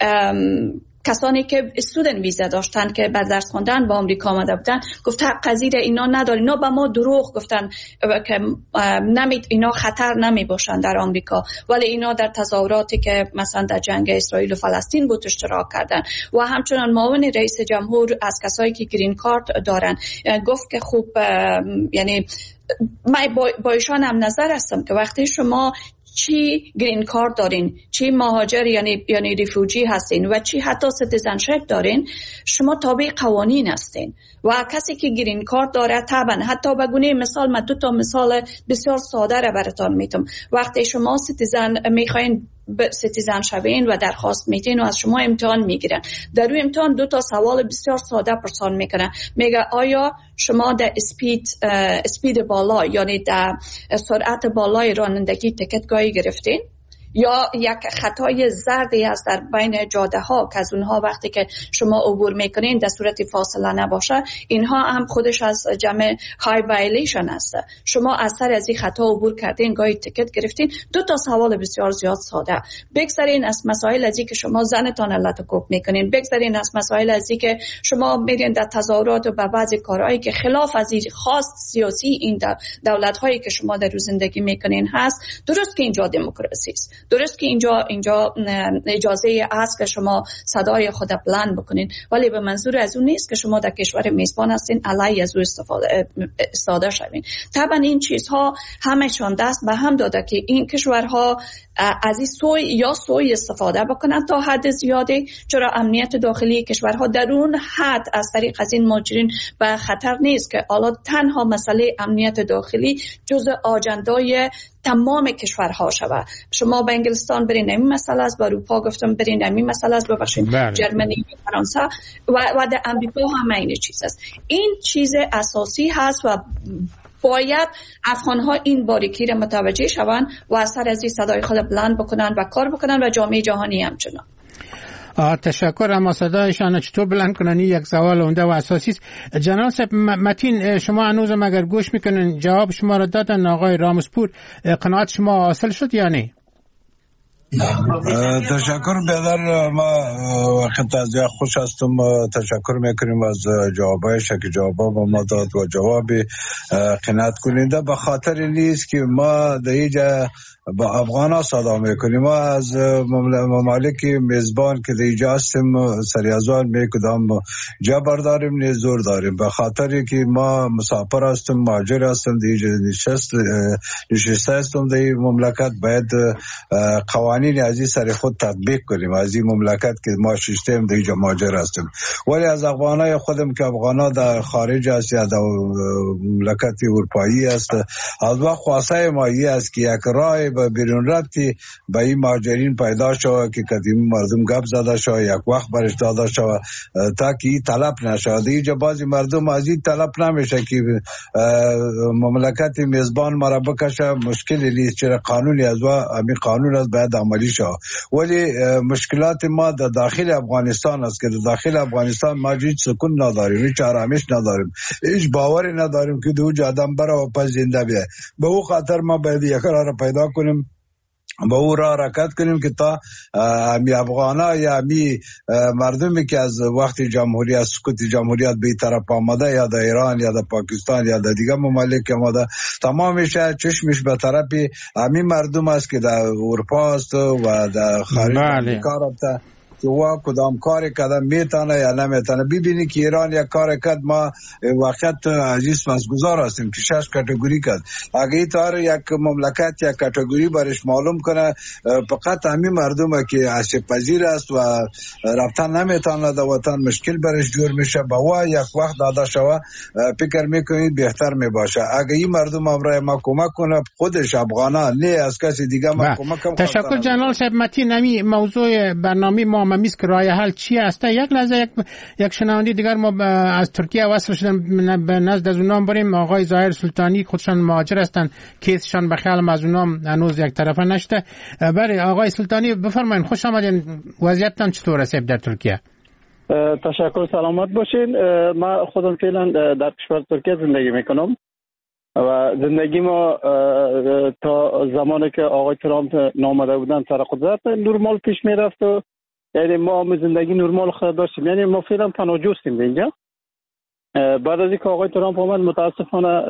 [SPEAKER 5] کسانی که استودنت ویزا داشتن که بعد درس خوندن با آمریکا آمده بودن، گفت حق قضیه اینا نداره، اینا به ما دروغ گفتن که نمی اینا خطر نمی باشن در آمریکا، ولی اینا در تظاهراتی که مثلا در جنگ اسرائیل و فلسطین بود اشتراک کردن. و همچنان معاون رئیس جمهور از کسایی که گرین کارت دارن گفت که خوب، یعنی من با ایشان هم نظر هستم که وقتی شما چی گرین کارت دارین، چی مهاجر یعنی یعنی ریفوجی هستین و چی حتی سیتیزنشپ دارین، شما تابع قوانین هستین. و کسی که گرین کارت داره طبعا، حتی به گونه مثال من دو تا مثال بسیار ساده را براتون میتونم. وقتی شما سیتیزن میخواین سیتیزن شوین و درخواست میتین و از شما امتحان میگیرن، در روی امتحان دو تا سوال بسیار ساده پرسان میکنن. میگه آیا شما در اسپید اسپید بالا یعنی در سرعت بالای رانندگی تکتگاهی گرفتین؟ یا یک خطای زردی هست در بین جاده ها که از اونها وقتی که شما عبور میکنین در صورت فاصله نباشه، اینها هم خودش از جمع های وایلیشن هست. شما از سر از این خطا عبور کردین، گاهی تکت گرفتین. دو تا سوال بسیار زیاد ساده. بگذارین از مسائل از این که شما زنتان علت کوب میکنین، بگذارین از مسائل از این که شما میرین در تظاهرات و به بعضی کارهایی که خلاف از این خواست سیاسی این دولت هایی که شما در روز زندگی میکنین هست. درست که اینجا دموکراسی است، درست که اینجا اینجا اجازه است که شما صدای خود بلند بکنین، ولی به منظور از اون نیست که شما در کشور میزبان هستین علیه از او استفاده استفاده شوین. طبعا این چیزها همشان دست به هم داده که این کشورها از این سوی یا سوی استفاده بکنن تا حد زیادی، چرا امنیت داخلی کشورها در اون حد از طریق از این مهاجرین به خطر نیست که حالا تنها مسئله امنیت داخلی جزء آجندای تمام کشورها شود. شما به انگلستان برین همین مسئله است، به اروپا گفتم برین همین مسئله است، ببخشید جرمنی و فرانسه و و در امریکا هم این چیز است. این چیز اساسی هست و باید افغان‌ها این باریکی را متوجه شوند و از سر از این صدای خود بلند بکنن و کار بکنن و جامعه جهانی همچنان.
[SPEAKER 4] تشکر. اما صدایشان چطور بلند کنن یک سوال عمده و اساسی است. جناب صاحب متین، شما هنوز اگر گوش میکنن جواب شما را دادن آقای رامسپور، قناعت شما حاصل شد یا نه؟
[SPEAKER 9] تشکر بیادر، ما وقت از یا خوش هستم. تشکر میکنیم از جوابایش که جواب با ما داد و جواب قناعت کننده. به خاطر نیست که ما در اینجا با افغان ها صدا میکنیم، ما از ممالک میزبان که در اینجا هستیم سریازوان میکدام جبر داریم نیزور داریم، به خاطر که ما مسافر هستیم، مهاجر هستیم، در اینجا نشست نشسته هستیم در این مملکت، باید قوانین از این سر خود تطبیق کنیم از این مملکت که ما ششتیم در اینجا مهاجر هستیم. ولی از افغانای خودم که افغانا در خارج است یا در مملکت اروپایی است، از وقت خواسته ما این است که یک راه به بیرون رفتی به این مهاجرین پیدا شود که قدیم مردم گپ زده شود، یک وقت برش داده شود تا که این طلب نشود. اینجا بعضی مردم از این طلب نمیشه که مملکت میزبان مرا بکشه، مشکلی نیست، چرا قانونی از و همین قانون از باید عملی شود. ولی مشکلات ما در داخل افغانستان است که در داخل افغانستان ما هیچ سکون نداریم، هیچ آرامش نداریم، هیچ باوری نداریم که دو آدم بره و پس زنده بیه. به او خاطر ما باید یک راه پیدا کنیم، با او را حرکت کنیم که تا همی افغانا یا همی مردمی که از وقت جمهوریت سکوت جمهوریت به طرف آمده یا در ایران یا در پاکستان یا در دیگه ممالک آمده تمامش چشمش به طرف همی مردم است که در اروپا است و در خارج آمریکا رفته که وا کدام کاری کردن میتونه یا نمیتونه. ببینی که ایران یک کار کرد، ما وقت عزیز مسگزار هستیم که شش کاتگوری کرد. اگه این طور یک مملکت یک کاتگوری برش معلوم کنه، فقط همین مردم که آسیب پذیر است و رفتن نمیتونه در وطن مشکل برش جور میشه، با وا یک وقت داده شوه فکر میکنید بهتر میباشه. اگه این مردم امرای ما کمک کنه، خودش افغانا نه از کسی دیگه ما کمک کنه.
[SPEAKER 4] تشکر جنرال صاحب متین. نمی موضوع برنامه ما ممیز که راه حل چی است؟ یک لحظه یک یک شنونده دیگر ما از ترکیه وصل شدن به نزد از اونام بریم. آقای ظاهر سلطانی خودشان مهاجر هستند، کیسشان به خیال از اونام هنوز یک طرفه نشده. برای آقای سلطانی بفرمایید، خوش آمدین. وضعیتتان چطور است در ترکیه؟
[SPEAKER 10] تشکر، سلامت باشین. من خودم فعلا در کشور ترکیه زندگی میکنم و زندگی ما تا زمانی که آقای ترامپ نامده بودن سر قدرت نرمال پیش میرفت و یعنی ما هم زندگی نرمال خود داشتیم، یعنی ما فعلا پناهجو هستیم اینجا. بعد از اینکه آقای ترامپ اومد متاسفانه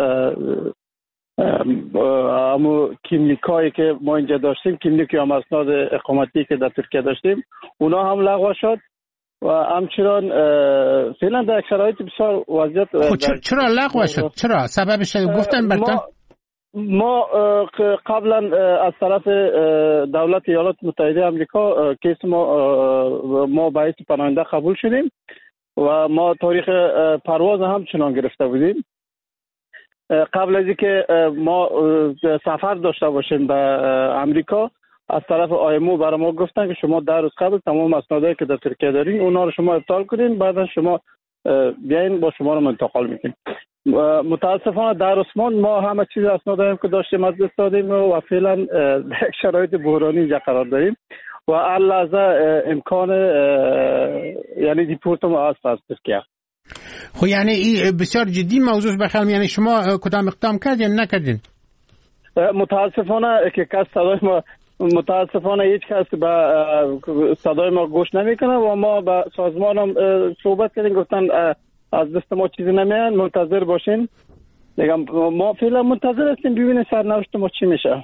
[SPEAKER 10] همو کیملیکایی که ما اینجا داشتیم، کیملیکی هم اسناد اقامتی که در ترکیه داشتیم، اونا هم لغو شد و همچنان فعلا در شرایط بسیار وضعیت.
[SPEAKER 4] چرا لغو شد؟ چرا سببش گفتن براتون؟
[SPEAKER 10] ما قبلا از طرف دولت ایالات متحده آمریکا کیس ما ما باعث پناهنده قبول شدیم و ما تاریخ پرواز همچنان گرفته بودیم. قبل از اینکه ما سفر داشته باشیم به آمریکا، از طرف آیمو برای ما گفتن که شما در روز قبل تمام اسنادی که در ترکیه دارین اونا رو شما ابطال کنین، بعد شما بیاین با شما رو منتقل میکنیم. متاسفانه در عثمان ما همه چیز اسنادی که داشتیم از دست دادیم و فعلا در یک شرایط بحرانی اینجا قرار داریم و هر لحظه امکان یعنی دیپورت ما است از ترکیه.
[SPEAKER 4] خب یعنی این بسیار جدی موضوع بخیر. یعنی شما کدام اقدام کردین نکردین؟
[SPEAKER 10] متاسفانه که کس صدای ما متاسفانه هیچ کس به صدای ما گوش نمیکنه و ما با سازمان هم صحبت کردیم، گفتن از دست ما چیزی نمیاد، منتظر باشین. دیگه ما فعلا منتظر هستیم ببینیم سرنوشت ما چی میشه.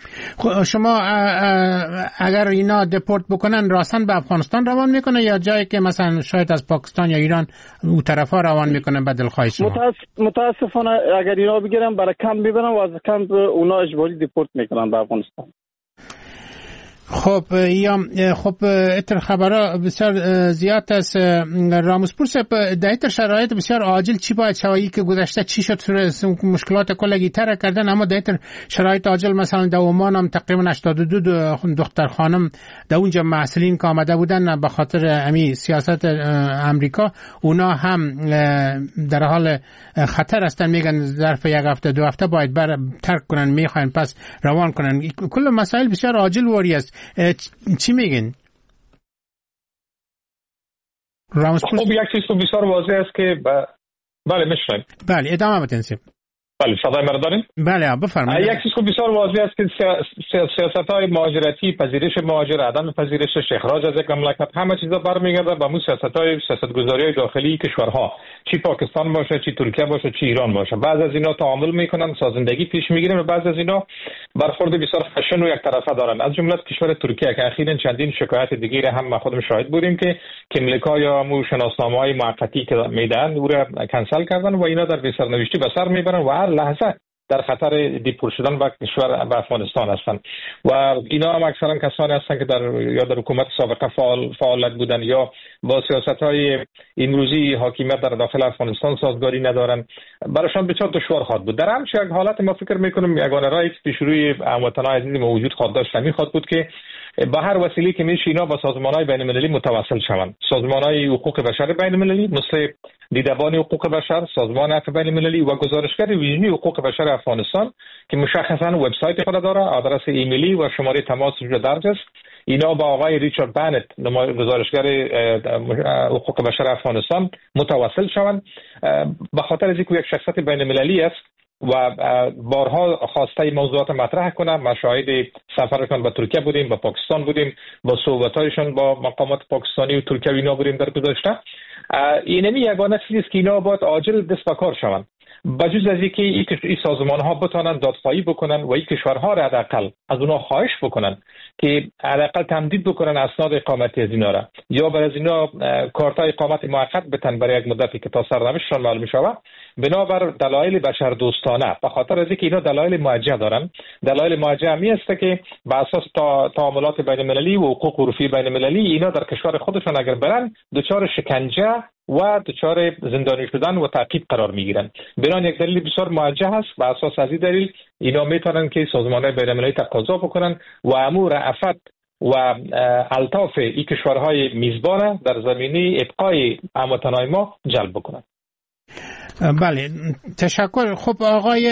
[SPEAKER 4] شما اگر اینا دپورت بکنن راسن به افغانستان روان میکنه یا جایی که مثلا شاید از پاکستان یا ایران اون طرفا روان میکنه به دلخواه شما؟
[SPEAKER 10] متاسفانه اگر اینا بگیرن برای کم میبرن و از کم اونا اجباری دپورت میکنن به افغانستان.
[SPEAKER 4] خب یا خب اتر خبرها بسیار زیاد است. راموسپور در اتر شرایط بسیار عاجل چی باید شوایی که گذشته چی شد مشکلات کلگی تر کردن، اما در اتر شرایط عاجل مثلا در عمان هم تقریبا هشتاد و دو دختر خانم در اونجا محصلین که آمده بودن به خاطر امی سیاست امریکا اونا هم در حال خطر هستن، میگن ظرف یک هفته دو هفته باید بر ترک کنن، میخواین پس روان کنن. کل مسائل بسیار عاجل واری است. چی میگین؟
[SPEAKER 6] خب یک چیز بسیار واضح است که ب... بله میشنم.
[SPEAKER 4] بله ادامه بدین.
[SPEAKER 6] بله صدای مرا دارین؟
[SPEAKER 4] بله بفرمایید.
[SPEAKER 6] یک چیز که بسیار واضح است که سیاست‌های مهاجرتی، پذیرش مهاجر، عدم پذیرشش، اخراج از یک مملکت، همه چیزا برمیگرده به مو سیاست‌های سیاست‌گذاری‌های داخلی کشورها، چی پاکستان باشه، چی ترکیه باشه، چی ایران باشه. بعض از اینا تعامل میکنن، سازندگی پیش میگیرن و بعض از اینا برخورد بسیار خشن و یک طرفه دارن. از جمله کشور ترکیه که اخیراً چندین شکایت دیگه هم ما خودم شاهد بودیم که کملیکا یا مو شناسنامه‌های موقتی که میدن او را کنسل کردن و اینا در بی‌سرنوشتی به سر میبرن و هر لحظه در خطر دیپورت شدن به کشور به افغانستان هستند و اینا هم اکثرا کسانی هستند که در یا در حکومت سابقه فعال فعالیت بودن یا با سیاست‌های امروزی حاکمیت در داخل افغانستان سازگاری ندارن. برایشان بسیار دشوار خواهد بود. در همچین یک حالت ما فکر میکنم یگانه راهی که پیش روی هموطنان عزیز ما وجود خواهد داشت همین خواهد بود که به هر وسیله که میشه اینا با سازمان‌های بین‌المللی متواصل شوند. سازمان‌های حقوق بشر بین‌المللی مثل دیدبان حقوق بشر، سازمان عفو بین‌المللی و گزارشگر ویژه حقوق بشر افغانستان که مشخصاً وبسایت خود داره، آدرس ایمیلی و شماره تماس رو درج است. اینا با آقای ریچارد بنت گزارشگر حقوق بشر افغانستان متواصل شوند به خاطر از اینکه یک شخصیت بین‌المللی است و بارها خواسته موضوعات مطرح کنم. ما شاهد سفرشون به ترکیه بودیم، به پاکستان بودیم، با صحبت‌هایشون با مقامات پاکستانی و ترکیوی اینا بودیم در گذشته. اینمی یگانه چیزی است که اینا باید عاجل دست به کار شوند. بجز از اینکه این سازمان‌ها بتوانند دادخواهی بکنن و این کشورها را حداقل از اونها خواهش بکنن که حداقل تمدید بکنن اسناد اقامتی از اینا را یا بر از اینا کارت‌های اقامت موقت بتن برای یک مدتی که تا سرنوشتشان معلوم شود بنابر دلایل بشر دوستانه، به خاطر از اینکه اینا دلایل موجه دارن. دلایل موجه می است که بر اساس تعاملات بین‌المللی و حقوق عرفی بین‌المللی اینا در کشور خودشان اگر برن دچار شکنجه و دچار زندانی شدن و تعقیب قرار میگیرن. بنان یک دلیل بسیار موجه است. بر اساس از این دلیل اینا میتونن که سازمان‌های بین‌المللی تقاضا بکنن و امور رأفت و الطاف این کشورهای میزبان در زمینه ابقای هموطنان ما جلب بکنن.
[SPEAKER 4] بله تشکر. خب آقای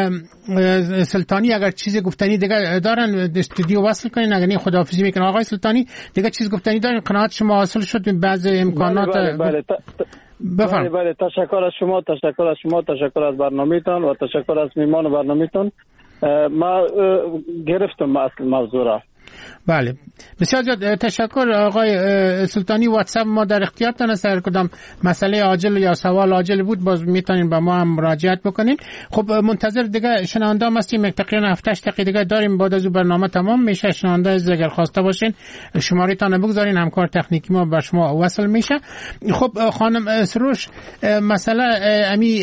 [SPEAKER 4] سلطانی اگر چیزی گفتنی دیگه دارن استودیو وصل کنین، اگر نه خداحافظی میکنن. آقای سلطانی دیگه چیز گفتنی دارین؟ قناعت شما حاصل شد بعض امکانات؟
[SPEAKER 10] بله بله, بله. بله بله تشکر از شما، تشکر از شما، تشکر از برنامه‌تان و تشکر از میهمان برنامه‌تان. ما گرفتم اصل موضوع را.
[SPEAKER 4] بله بسیار زیاد تشکر آقای سلطانی. واتساپ ما در اختیارتان است، هر کدام مسئله عاجل یا سوال عاجل بود باز میتونین با ما هم مراجعت بکنین. خب منتظر دیگه شنونده هم هستیم، تقریبا هفت هشت دقیقه دیگه داریم بعد از برنامه تمام میشه. شنونده از اگر خواسته باشین شماره تان بگذارین، همکار تکنیکی ما به شما وصل میشه. خب خانم سروش مسئله امی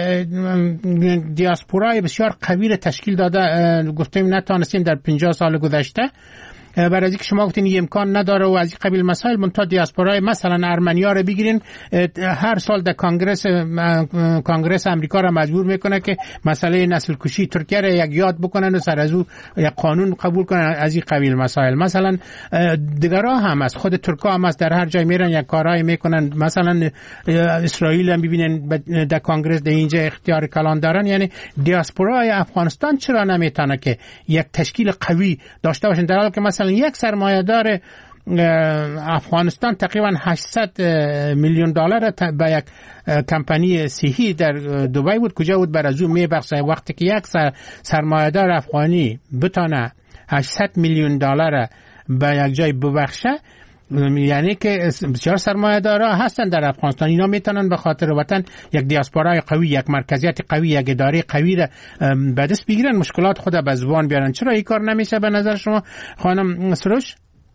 [SPEAKER 4] دیاسپورای بسیار قوی تشکیل داده، گفتیم نتونستیم در پنجاه سال گذشته برای اینکه شما گفتین این امکان نداره و از این قبیل مسائل. منتها دیاسپورای مثلا ارمنیا رو بگیرین، هر سال در کانگرس کانگرس امریکا را مجبور میکنه که مسئله نسل کشی ترکیه را یک یاد بکنن و سر از او یک قانون قبول کنن از این قبیل مسائل. مثلا دیگرها هم از خود ترکا هم از در هر جای میرن یک کارهای میکنن. مثلا اسرائیل هم ببینن در کانگرس در اینجا اختیار کلان دارن. یعنی دیاسپورای افغانستان چرا نمیتونه که یک تشکیل قوی داشته باشن، در حالی که مثلا یک سرمایه‌دار افغانستان تقریبا هشتصد میلیون دلار به یک کمپانی صحی در دبی بود کجا بود برازو میبخشه. وقتی که یک سرمایه‌دار افغانی بتونه هشتصد میلیون دلار به یک جای ببخشه یعنی که بسیار سرمایه‌دارا هستن در افغانستان، اینا میتونن به خاطر وطن یک دیاسپورای قوی، یک مرکزیت قوی، یک اداره قوی را به دست بگیرن، مشکلات خود به زبان بیارن. چرا این کار نمیشه به نظر شما خانم سروش؟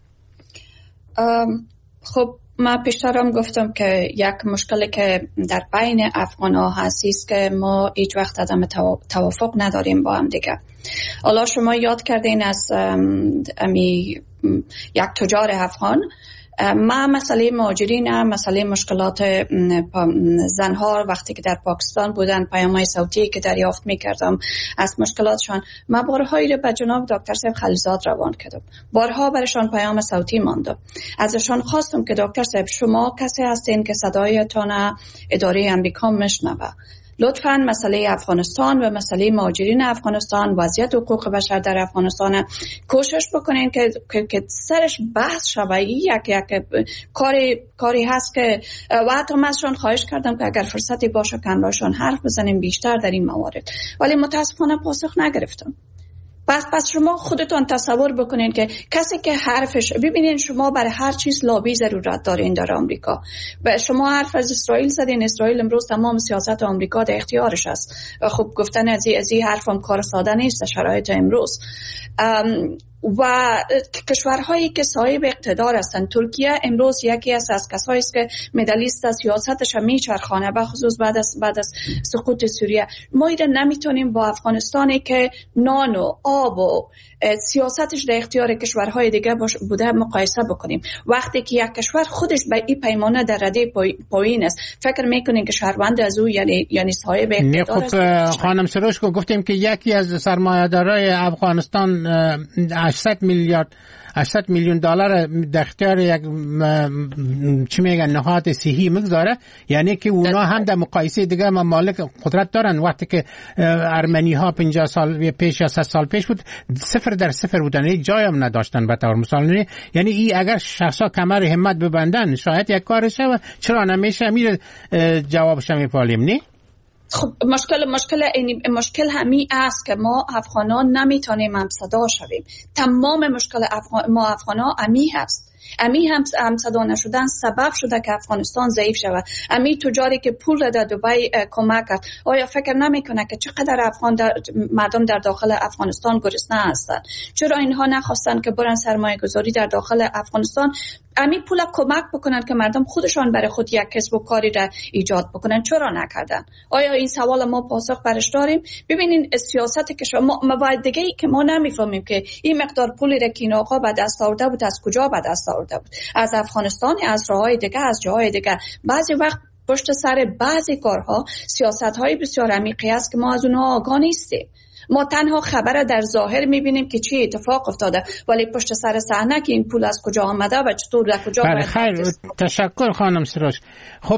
[SPEAKER 5] خب ما پیشترم گفتم که یک مشکلی که در بین افغان ها هست است که ما هیچ وقت عدم توافق نداریم با هم دیگه. حالا شما یاد کردین از امی یک تجار افغان، ما مسئله مهاجرین، مسئله مشکلات زنها وقتی که در پاکستان بودن، پیام‌های صوتی که دریافت می‌کردم از مشکلاتشان، ما بارهایی را به جناب دکتر صاحب خلیزاد روان کردم، بارها برشان پیام صوتی ماندم، ازشان خواستم که دکتر صاحب شما کسی هستین که صدایتان اداره امریکا میشنوه، لطفاً مسئله افغانستان و مسئله مهاجرین افغانستان، وضعیت حقوق بشر در افغانستان کوشش بکنین که که سرش بحث شوه. یک یک کاری کاری هست که و حتی من ازشان خواهش کردم که اگر فرصتی باشه که باشون حرف بزنیم بیشتر در این موارد، ولی متاسفانه پاسخ نگرفتم. پس پس شما خودتان تصور بکنین که کسی که حرفش، ببینین شما برای هر چیز لابی ضرورت دارین در آمریکا. و شما حرف از اسرائیل زدین، اسرائیل امروز تمام سیاست آمریکا در اختیارش است. خب گفتن از این از این حرفم کار ساده نیست شرایط امروز. و کشورهایی که صاحب اقتدار هستند، ترکیه امروز یکی از از کسایی است که مدلیست است، سیاستش هم میچرخانه، به خصوص بعد از بعد از سقوط سوریه. ما اینا نمیتونیم با افغانستانی که نان و آب و سیاستش در اختیار کشورهای دیگه بوده مقایسه بکنیم. وقتی که یک کشور خودش به این پیمانه در رده پایین است، فکر میکنین که شهروند از او یعنی یعنی صاحب اقتدار است؟
[SPEAKER 4] خانم سروش کو گفتیم که یکی از سرمایه‌دارای افغانستان هشتصد میلیارد هشتصد میلیون دلار در اختیار یک چی میگن نهاد صحی مگذاره، یعنی که اونا هم در مقایسه دیگه ممالک قدرت دارن. وقتی که ارمنی ها پنجاه سال پیش یا صد سال پیش بود صفر در صفر بودن، هیچ جای هم نداشتن به طور مثال. یعنی این اگر شخصا کمر همت ببندن شاید یک کارشه و چرا نمیشه، میره جوابش میپالیم. نه
[SPEAKER 5] خب مشکل مشکل این مشکل همی است که ما افغانان نمیتونیم هم صدا شویم. تمام مشکل افغان ما افغانان امی هست. امی هم هم صدا نشدن سبب شده که افغانستان ضعیف شود. امی تجاری که پول در دبی کمک کرد، آیا فکر نمیکنه که چقدر افغان در مردم در داخل افغانستان گرسنه هستند؟ چرا اینها نخواستن که برن سرمایه گذاری در داخل افغانستان، امی پول کمک بکنن که مردم خودشان برای خود یک کسب و کاری را ایجاد بکنن؟ چرا نکردن؟ آیا این سوال ما پاسخ برش داریم؟ ببینین سیاست که شما مواد دیگه ای که ما نمیفهمیم که این مقدار پولی را که این آقا به دست آورده بود از کجا به دست آورده بود؟ از افغانستان، از راههای دیگه، از جاهای دیگه. بعضی وقت پشت سر بعضی کارها سیاست‌های بسیار عمیقی است که ما از اونها آگاه نیستیم. ما تنها خبر در ظاهر میبینیم که چی اتفاق افتاده، ولی پشت سر صحنه که این پول از کجا آمده و چطور در کجا باید
[SPEAKER 4] خیر. تشکر خانم سروش. خب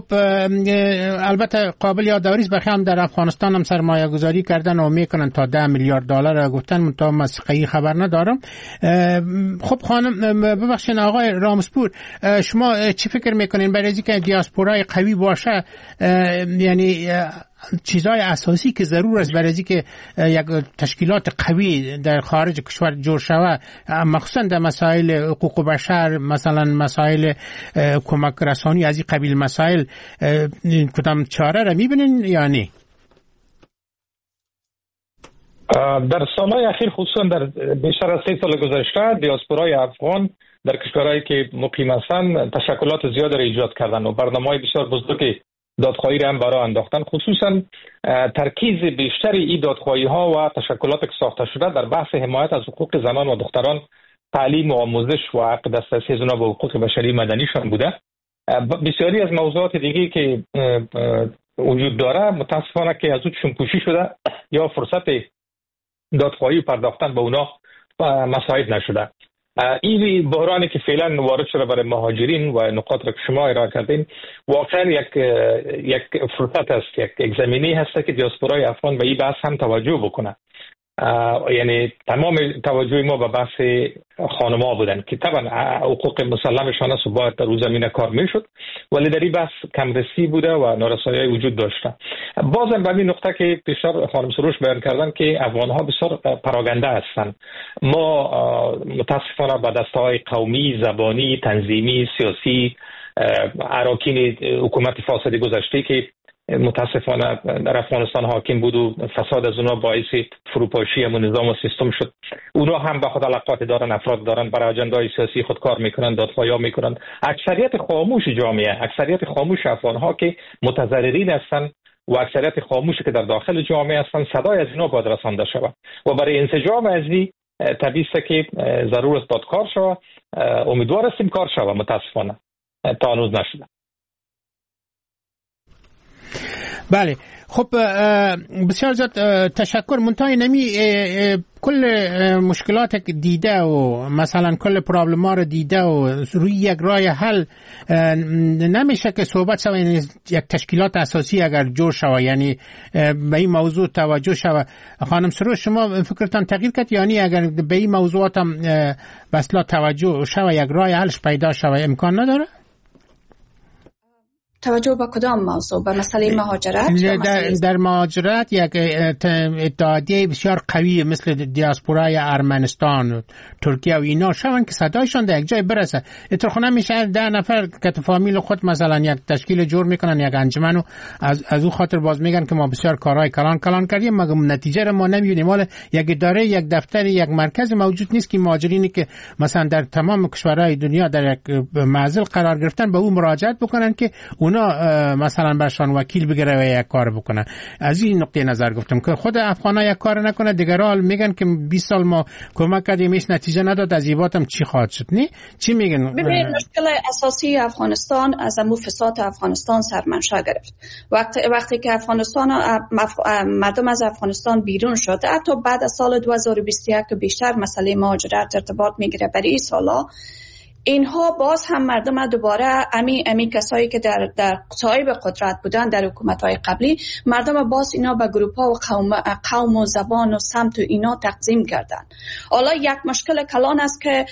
[SPEAKER 4] البته قابل یادآوری است بخی هم در افغانستان هم سرمایه گذاری کردن و میکنن تا ده میلیارد دلار گفتن، منتها مسقی خبر ندارم. خب خانم ببخشید آقای رامسپور، شما چی فکر میکنین برای اینکه دیاسپورای قوی باشه، یعنی چیزهای اساسی که ضرور است برای اینکه یک تشکیلات قوی در خارج کشور جور شود، مخصوصا در مسائل حقوق بشر، مثلا مسائل کمک رسانی از این قبیل مسائل، کدام چاره را میبینین یا نه؟
[SPEAKER 6] در سالهای اخیر خصوصا در بیشتر از سه سال گذشته دیاسپورای افغان در کشورهایی که مقیم هستند تشکلات زیاد را ایجاد کردن و برنامه‌های بسیار بزرگی دادخواهی را هم برای انداختن. خصوصا ترکیز بیشتری این دادخواهی ها و تشکلات که ساخته شده در بحث حمایت از حقوق زنان و دختران، تعلیم و آموزش و حق دسترسی از اونها به حقوق بشری مدنیشان بوده. بسیاری از موضوعات دیگه که وجود داره متاسفانه که از اونشون پوشی شده یا فرصت دادخواهی پرداختن به اونها مساعد نشده. این بحرانی که فعلا وارد شده برای مهاجرین و نقاط را که شما ارائه کردین واقعا یک یک فرصت است، یک, یک زمینه هست که دیاسپورای افغان به این بحث هم توجه بکنه. یعنی تمام توجه ما به بحث خانم‌ها بودن که طبعا حقوق مسلمشان است و باید در روز زمینه کار میشد، ولی در این بحث کمرسی بوده و نارسایی وجود داشته. بازم به این نقطه که بسیار خانم سروش بیان کردن که افغان‌ها بسیار پراگنده هستند. ما متاسفانه به دسته‌های قومی، زبانی، تنظیمی، سیاسی، اراکین حکومت فاسد گذشته که متاسفانه در افغانستان حاکم بود و فساد از اونا باعث فروپاشی همون نظام و سیستم شد. اونا هم به خود علاقات دارن، افراد دارن، برای اجندای سیاسی خود کار میکنن، دادخواهی میکنن. اکثریت خاموش جامعه، اکثریت خاموش افغان‌ها که متضررین هستن و اکثریت خاموشی که در داخل جامعه هستن، صدای از اینا باید رسانده شود و برای انسجام از این طبیعی است که ضرور است داد کار شود. امیدوار هستیم کار شود، متاسفانه تا هنوز نشده.
[SPEAKER 4] بله، خب بسیار زیاد تشکر. منتهای نمی کل مشکلات که دیده و مثلا کل پرابلم ها رو دیده و روی یک راه حل نمیشه که صحبت شود، یعنی یک تشکیلات اساسی اگر جور شود، یعنی به این موضوع توجه شود. خانم سروش، شما فکرتان تغییر کرد؟ یعنی اگر به این موضوعات هم بسلا توجه شود، یک راه حلش پیدا شود، امکان نداره؟
[SPEAKER 5] توجه به کدام موضوع؟ به مسئله مهاجرت؟
[SPEAKER 4] در, در مهاجرت یک اتحادیه بسیار قوی مثل دیاسپورای ارمنستان، ترکیه و اینا شون که صدایشان در یک جای برسه. اتفاقا میشه ده نفر که فامیل خود مثلا یک تشکیل جور میکنن، یک انجمن، و از از اون خاطر باز میگن که ما بسیار کارهای کلان کلان کردیم مگر نتیجه رو ما نمیبینیم. ولی یک اداره، یک دفتر، یک مرکز موجود نیست که مهاجرینی که مثلا در تمام کشورهای دنیا در یک معزل قرار گرفتن به اون مراجعت بکنن که اونا مثلا برشان وکیل بگیره و یک کار بکنه. از این نقطه نظر گفتم که خود افغانا یک کار نکنه، دیگران میگن که بیست سال ما کمک کردیم هیچ نتیجه نداد، از ایواتم چی خواهد شد؟ نه چی میگن؟
[SPEAKER 5] ببین، مشکل اساسی افغانستان از امو فساد افغانستان سرمنشأ گرفت. وقتی وقتی که افغانستان مردم از افغانستان بیرون شد، حتی بعد از سال دو هزار و بیست و یک که بیشتر مسئله مهاجرت ارتباط میگیره برای این سالا، اینها باز هم مردم دوباره امی امی کسایی که در در صاحب قدرت بودن در حکومت‌های قبلی، مردم باز اینا به گروه‌ها و قوم قوم و زبان و سمت و اینا تقسیم کردن. حالا یک مشکل کلان است که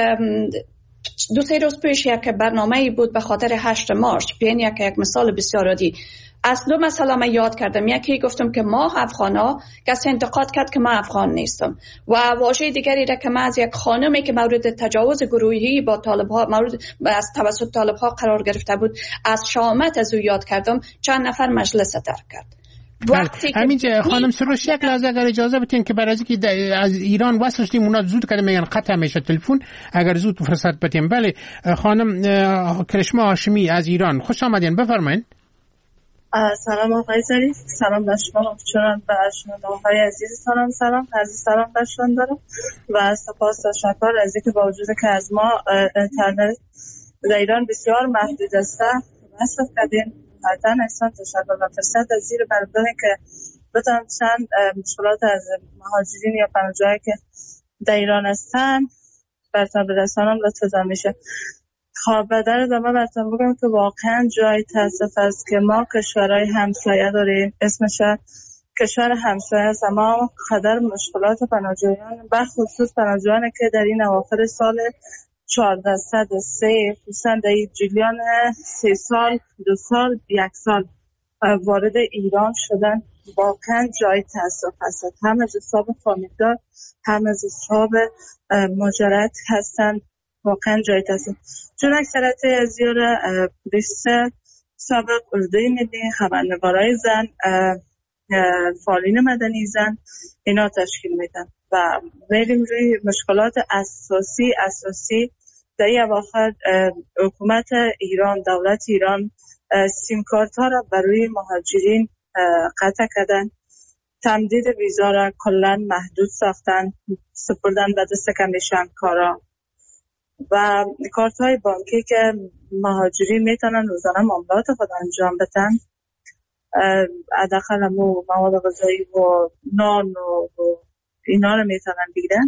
[SPEAKER 5] دو سه روز پیش یک برنامه‌ای بود به خاطر هشت مارچ، بیان یک یک مثال بسیار عادی. از دو مسئله من یاد کردم. یکی گفتم که ما افغانا، کسی انتقاد کرد که من افغان نیستم، و واژه دیگری را که من از یک خانمی که مورد تجاوز گروهی با طالب‌ها مورد از توسط طالب‌ها قرار گرفته بود از شامت از او یاد کردم. چند نفر مجلس ترک کرد.
[SPEAKER 4] همینجا خانم سروش یک لحظه اگر اجازه بدین که برای اینکه از ایران وصل شدیم، اونا زود کردن میگن قطع میشه تلفن، اگر زود فرصت بدیم. بله خانم کرشما هاشمی از ایران، خوش آمدین، بفرمایید.
[SPEAKER 11] سلام آقای ظریف، سلام به شما، چون به شنونده‌های عزیزتانم سلام، عرض سلام برشان دارم و سپاس و تشکر از اینکه با وجود که از ما اینترنت در ایران بسیار محدود است مصرف کردین. حتما احسان تشکر و فرصت از زیر بردارین که بتونم چند مشکلات از مهاجرین یا پناهجویانی که در ایران هستن براتون برسانم لطفاً میشه. خب در ادامه براتون بگم که واقعا جای تاسف است که ما کشورهای همسایه داریم، اسمش کشور همسایه است، اما قدر مشکلات پناهجویان و خصوص پناهجویانی که در این اواخر سال چهارده صد و سه خصوصا در این جریان سه سال دو سال یک سال وارد ایران شدن، واقعا جای تاسف است. هم از حساب فامیلدار هم از حساب مهاجرت هستند، واقعا جای تاسف. چون اکثریت از یار پلیس سابق اردوی ملی، خبرنگارای زن، فعالین مدنی زن اینا تشکیل میدن و بریم روی مشکلات اساسی اساسی در این اواخر حکومت ایران، دولت ایران سیم کارت ها را برای مهاجرین قطع کردن، تمدید ویزا را کلا محدود ساختن، سپردن به دست کمیشن کارا و کارت های بانکی که مهاجرین میتونن روزانه معاملات خود انجام بدن، حداقل مواد غذایی و نان و اینا رو میتونن بگیرن.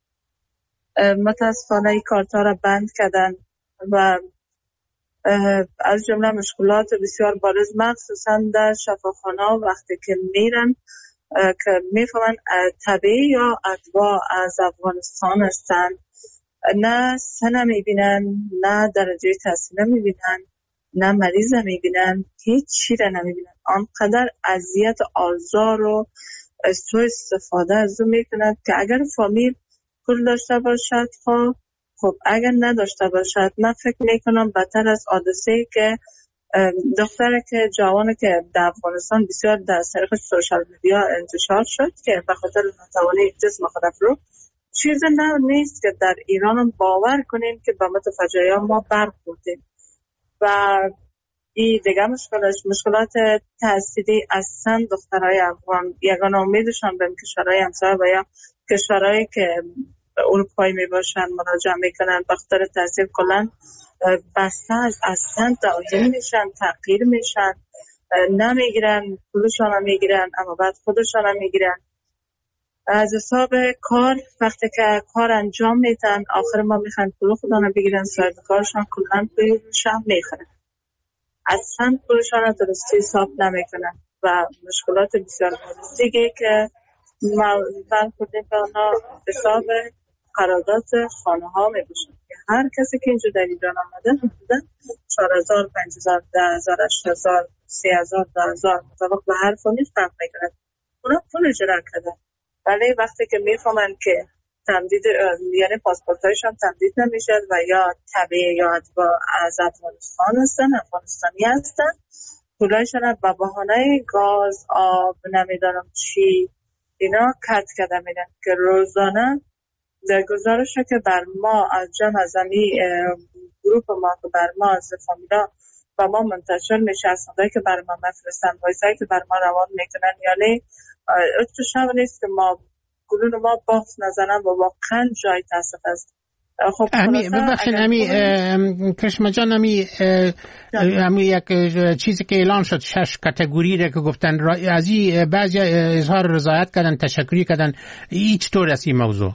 [SPEAKER 11] متاسفانه این کارت ها را بند کردن و از جمله مشکلات بسیار بارز مخصوصا در شفاخانه وقتی که میرن که میفهمن طبیعی یا ادوا از افغانستان هستن، نه سن میبینن، نه درجه تحصیل میبینن، نه مریض میبینن، هیچ چی را نمیبینن. آنقدر اذیت آزار و سوء استفاده از اون میکنن که اگر فامیل پول داشته باشد خب خب اگر نداشته باشد، من فکر میکنم بدتر از حادثه‌ای که دختره که جوانه که در افغانستان بسیار در طریق سوشال میدیا انتشار شد که به خاطر ناتوانی جسم خود رو، چیز نه نیست که در ایران باور کنیم که به متفجعی ها ما برخوردیم. و این دیگه مشکلش مشکلات تحصیلی اصلا دخترای افغان یگانه امیدشان به کشورهای همسایه و یا کشورهایی که اروپایی می باشن مراجعه میکنن، به خاطر تحصیل کلن بسته از اصلا دائم میشن، تغییر میشن، نمیگیرن، پولشان هم میگیرن اما بعد خودشان هم میگیرن. از حساب کار وقتی که کار انجام میتن آخر ما میخوان پول خودان رو بگیرن، صاحب کارشان کلن پولشان میخورن، اصلا پولشان رو درستی حساب نمیکنن و مشکلات بسیار دیگه که ما برخوردیم به آنها حساب قرارداد خانه ها می باشن که هر کسی که اینجا در ایران آمده حدودا چهار هزار، پنج هزار، ده هزار، هشت هزار، سی هزار، ده هزار مطابق به هر فامیل فرق میکنه. اونا پول اجرا کردن ولی وقتی که میفهمن که تمدید یعنی پاسپورت هایشان تمدید نمیشه و یا طبیعی یا ادوا از افغانستان هستن، افغانستانی هستن، پولایشان به بهانه گاز، آب، نمیدانم چی اینا کت کرده میدن که روزانه در گزارش که بر ما از جمع زمین گروپ ما که بر ما از فامیلا و ما منتشر میشه، اسنادایی که بر ما مفرستن، وایسایی که بر ما روان میکنن، یعنی اتو شب نیست که ما گلون ما باز نزنن و واقعا جای تاسف است. خب
[SPEAKER 4] امی ببخشید امی کرشما جان، امی امی یک چیزی که اعلان شد، شش کاتگوری را که گفتن از این بعضی اظهار رضایت کردن، تشکری کردن، این چطور است این موضوع؟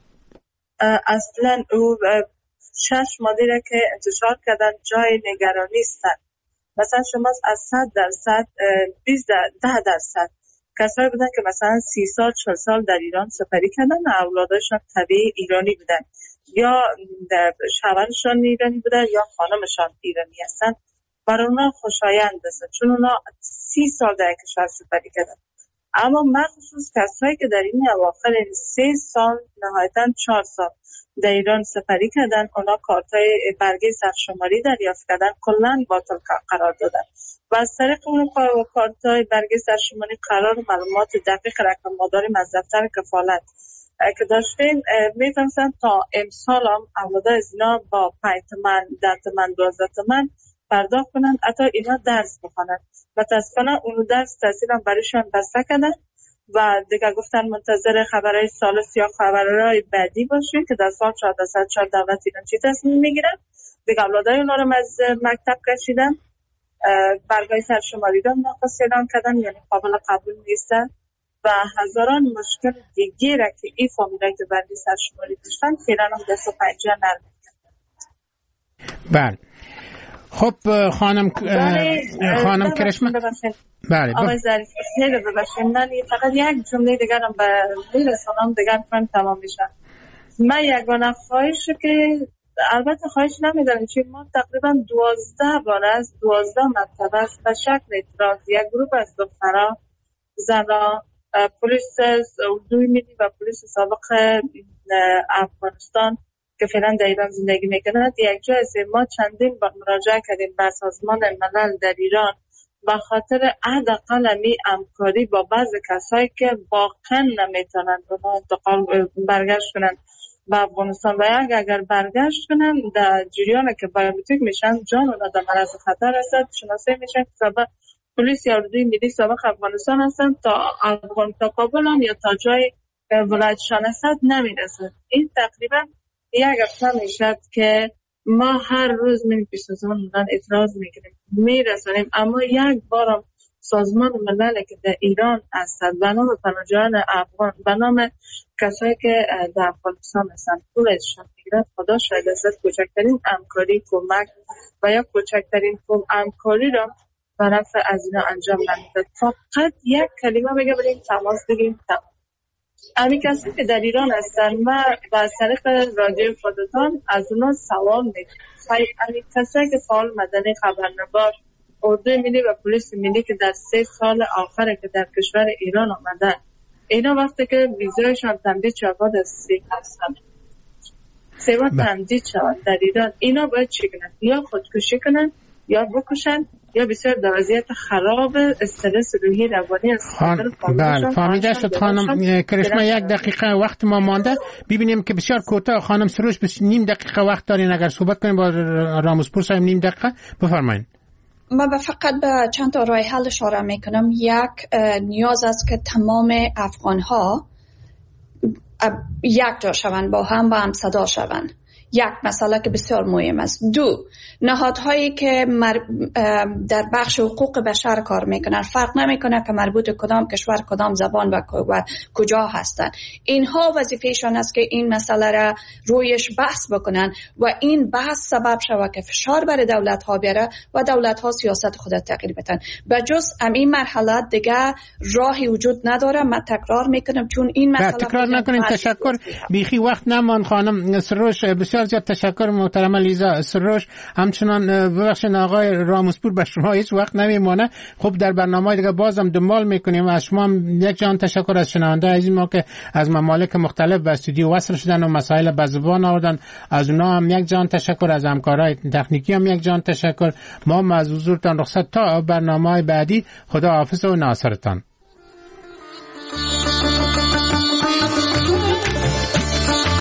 [SPEAKER 11] اصلا او شش ماده را که انتشار کردن جای نگرانی است. مثلا شما از صد درصد بیست ده درصد کسایی بودن که مثلا سی سال چهل سال در ایران سپری کردن و اولادشان طبیعی ایرانی بودن، یا شوهرشان ایرانی بودن یا خانمشان ایرانی هستن. برای اونا خوشایند است چون اونا سی سال در کشور سپری کردن. اما مخصوص کسایی که در این اواخر سه سال نهایتاً چهار سال در ایران سپری کردن، اونا کارتای برگه سرشماری دریافت کردن، کلاً باطل قرار دادن و از طریق اون کارتای برگه سرشماری قرار معلومات دقیق رقم مداریم از دفتر کفالت که داشتیم میتونستن تا امسال هم اولاده از اینا با پنج تومن، ده تومن، دوازده تومن پرداخت کنن حتی اینا درس بخونن. متاسفانه اون درس تحصیل هم برایشان بسته کردن و دیگه گفتن منتظر خبرهای سالس یا خبرهای بعدی باشیم که در سال چهارده صد چهار دولت ایران چی تصمیم میگیرن. دیگه اولادای اونا رو از مکتب کشیدن، برگای سرشماری رو ناقص اعلام کردن، یعنی قابل قبول نیستن و هزاران مشکل دیگه را که این فامیلایی که برگای سرشماری داشتن فعلا هم دست و پنجه نرم.
[SPEAKER 4] بله خب خانم خانم کرشما، بله
[SPEAKER 11] آقای ظریف خیلی ببخشید من فقط یک جمله دیگر هم به میرسونم دیگر کنم تمام میشه. من یگانه خواهش که البته خواهش نمیدارم چون ما تقریبا دوازده بار از دوازده مرتبه است به شکل اعتراض یک گروه از دخترها، زنها، پلیس اردوی ملی و پلیس سابق افغانستان که فعلا در ایران زندگی میکنند یک جای از ما چندین بار مراجعه کردیم به سازمان ملل در ایران به خاطر حداقل می همکاری با بعض کسایی که واقعا نمیتونن انتقال برگشت کنن به افغانستان و اگر, اگر برگشت کنن در جریان که بایومتریک میشن جان اونا در معرض خطر هستند، شناسایی میشن که سابق پلیس یا اردوی ملی سابق افغانستان هستن تا افغان تا کابل هم یا تا جای ولایتشان هستند نمیرسند. این تقریبا یک هفته میشد که ما هر روز می پیش سازمان ملل اعتراض میکنیم میرسانیم، اما یک بارم سازمان ملل که در ایران هستند به نام پناهجویان افغان، به نام کسایی که در افغانستان هستند پولشان میگیرد، خدا شاید است کوچکترین همکاری کمک و یا کوچکترین همکاری را و رفع از اینا انجام نمیداد. فقط یک کلمه بگه بریم تماس بگیریم. امی کسی که در ایران هستن و با طریق رادیو خودتان از اونا سوال میکنم. امی کسی که فعال مدنی خبرنگار اردوی ملی و پلیس ملی که در سه سال آخره که در کشور ایران آمدن، اینا وقتی که ویزایشان تمدید شود از سی هستن سیما تمدید شود در ایران، اینا باید چی کنن؟ یا خودکشی کنن یا بکشن یا بسیار در وضعیت خراب استرس روحی روانی است.
[SPEAKER 4] بله فهمیده شد خانم کرشما. یک دقیقه وقت ما مانده، ببینیم که بسیار کوتاه خانم سروش بس نیم دقیقه وقت دارین اگر صحبت کنیم با راموسپور صاحب. نیم دقیقه بفرمایید.
[SPEAKER 5] من فقط به چند تا راه حل اشاره میکنم. یک، نیاز است که تمام افغان ها یک جا شوند، با هم با هم صدا شوند. یک مسئله که بسیار مهم است. دو، نهادهایی که مر... در بخش حقوق بشر کار میکنن، فرق نمیکنه که مربوط کدام کشور کدام زبان و کجا هستن، اینها وظیفهشان است که این مسئله را رویش بحث بکنن و این بحث سبب شود که فشار بر دولت ها بیاره و دولت ها سیاست خود تغییر بدن. به جز این مرحله دیگه راهی وجود نداره. من تکرار میکنم چون این مسئله
[SPEAKER 4] تکرار نکنین. تشکر. بیخی وقت نمان خانم سروش. بسیار زیاد تشکر محترم لیزا سروش. همچنان ببخشید آقای راموسپور به شما هیچ وقت نمیمونه. خب در برنامه دیگه بازم دنبال میکنیم. از شما یک جان تشکر از شنونده عزیز ما که از ممالک مختلف به استودیو وصل شدن و مسائل به زبان آوردن. از اونها هم یک جان تشکر. از همکارای تکنیکی هم یک جان تشکر. ما از حضورتان رخصت تا برنامه بعدی. خدا حافظ و ناصرتان.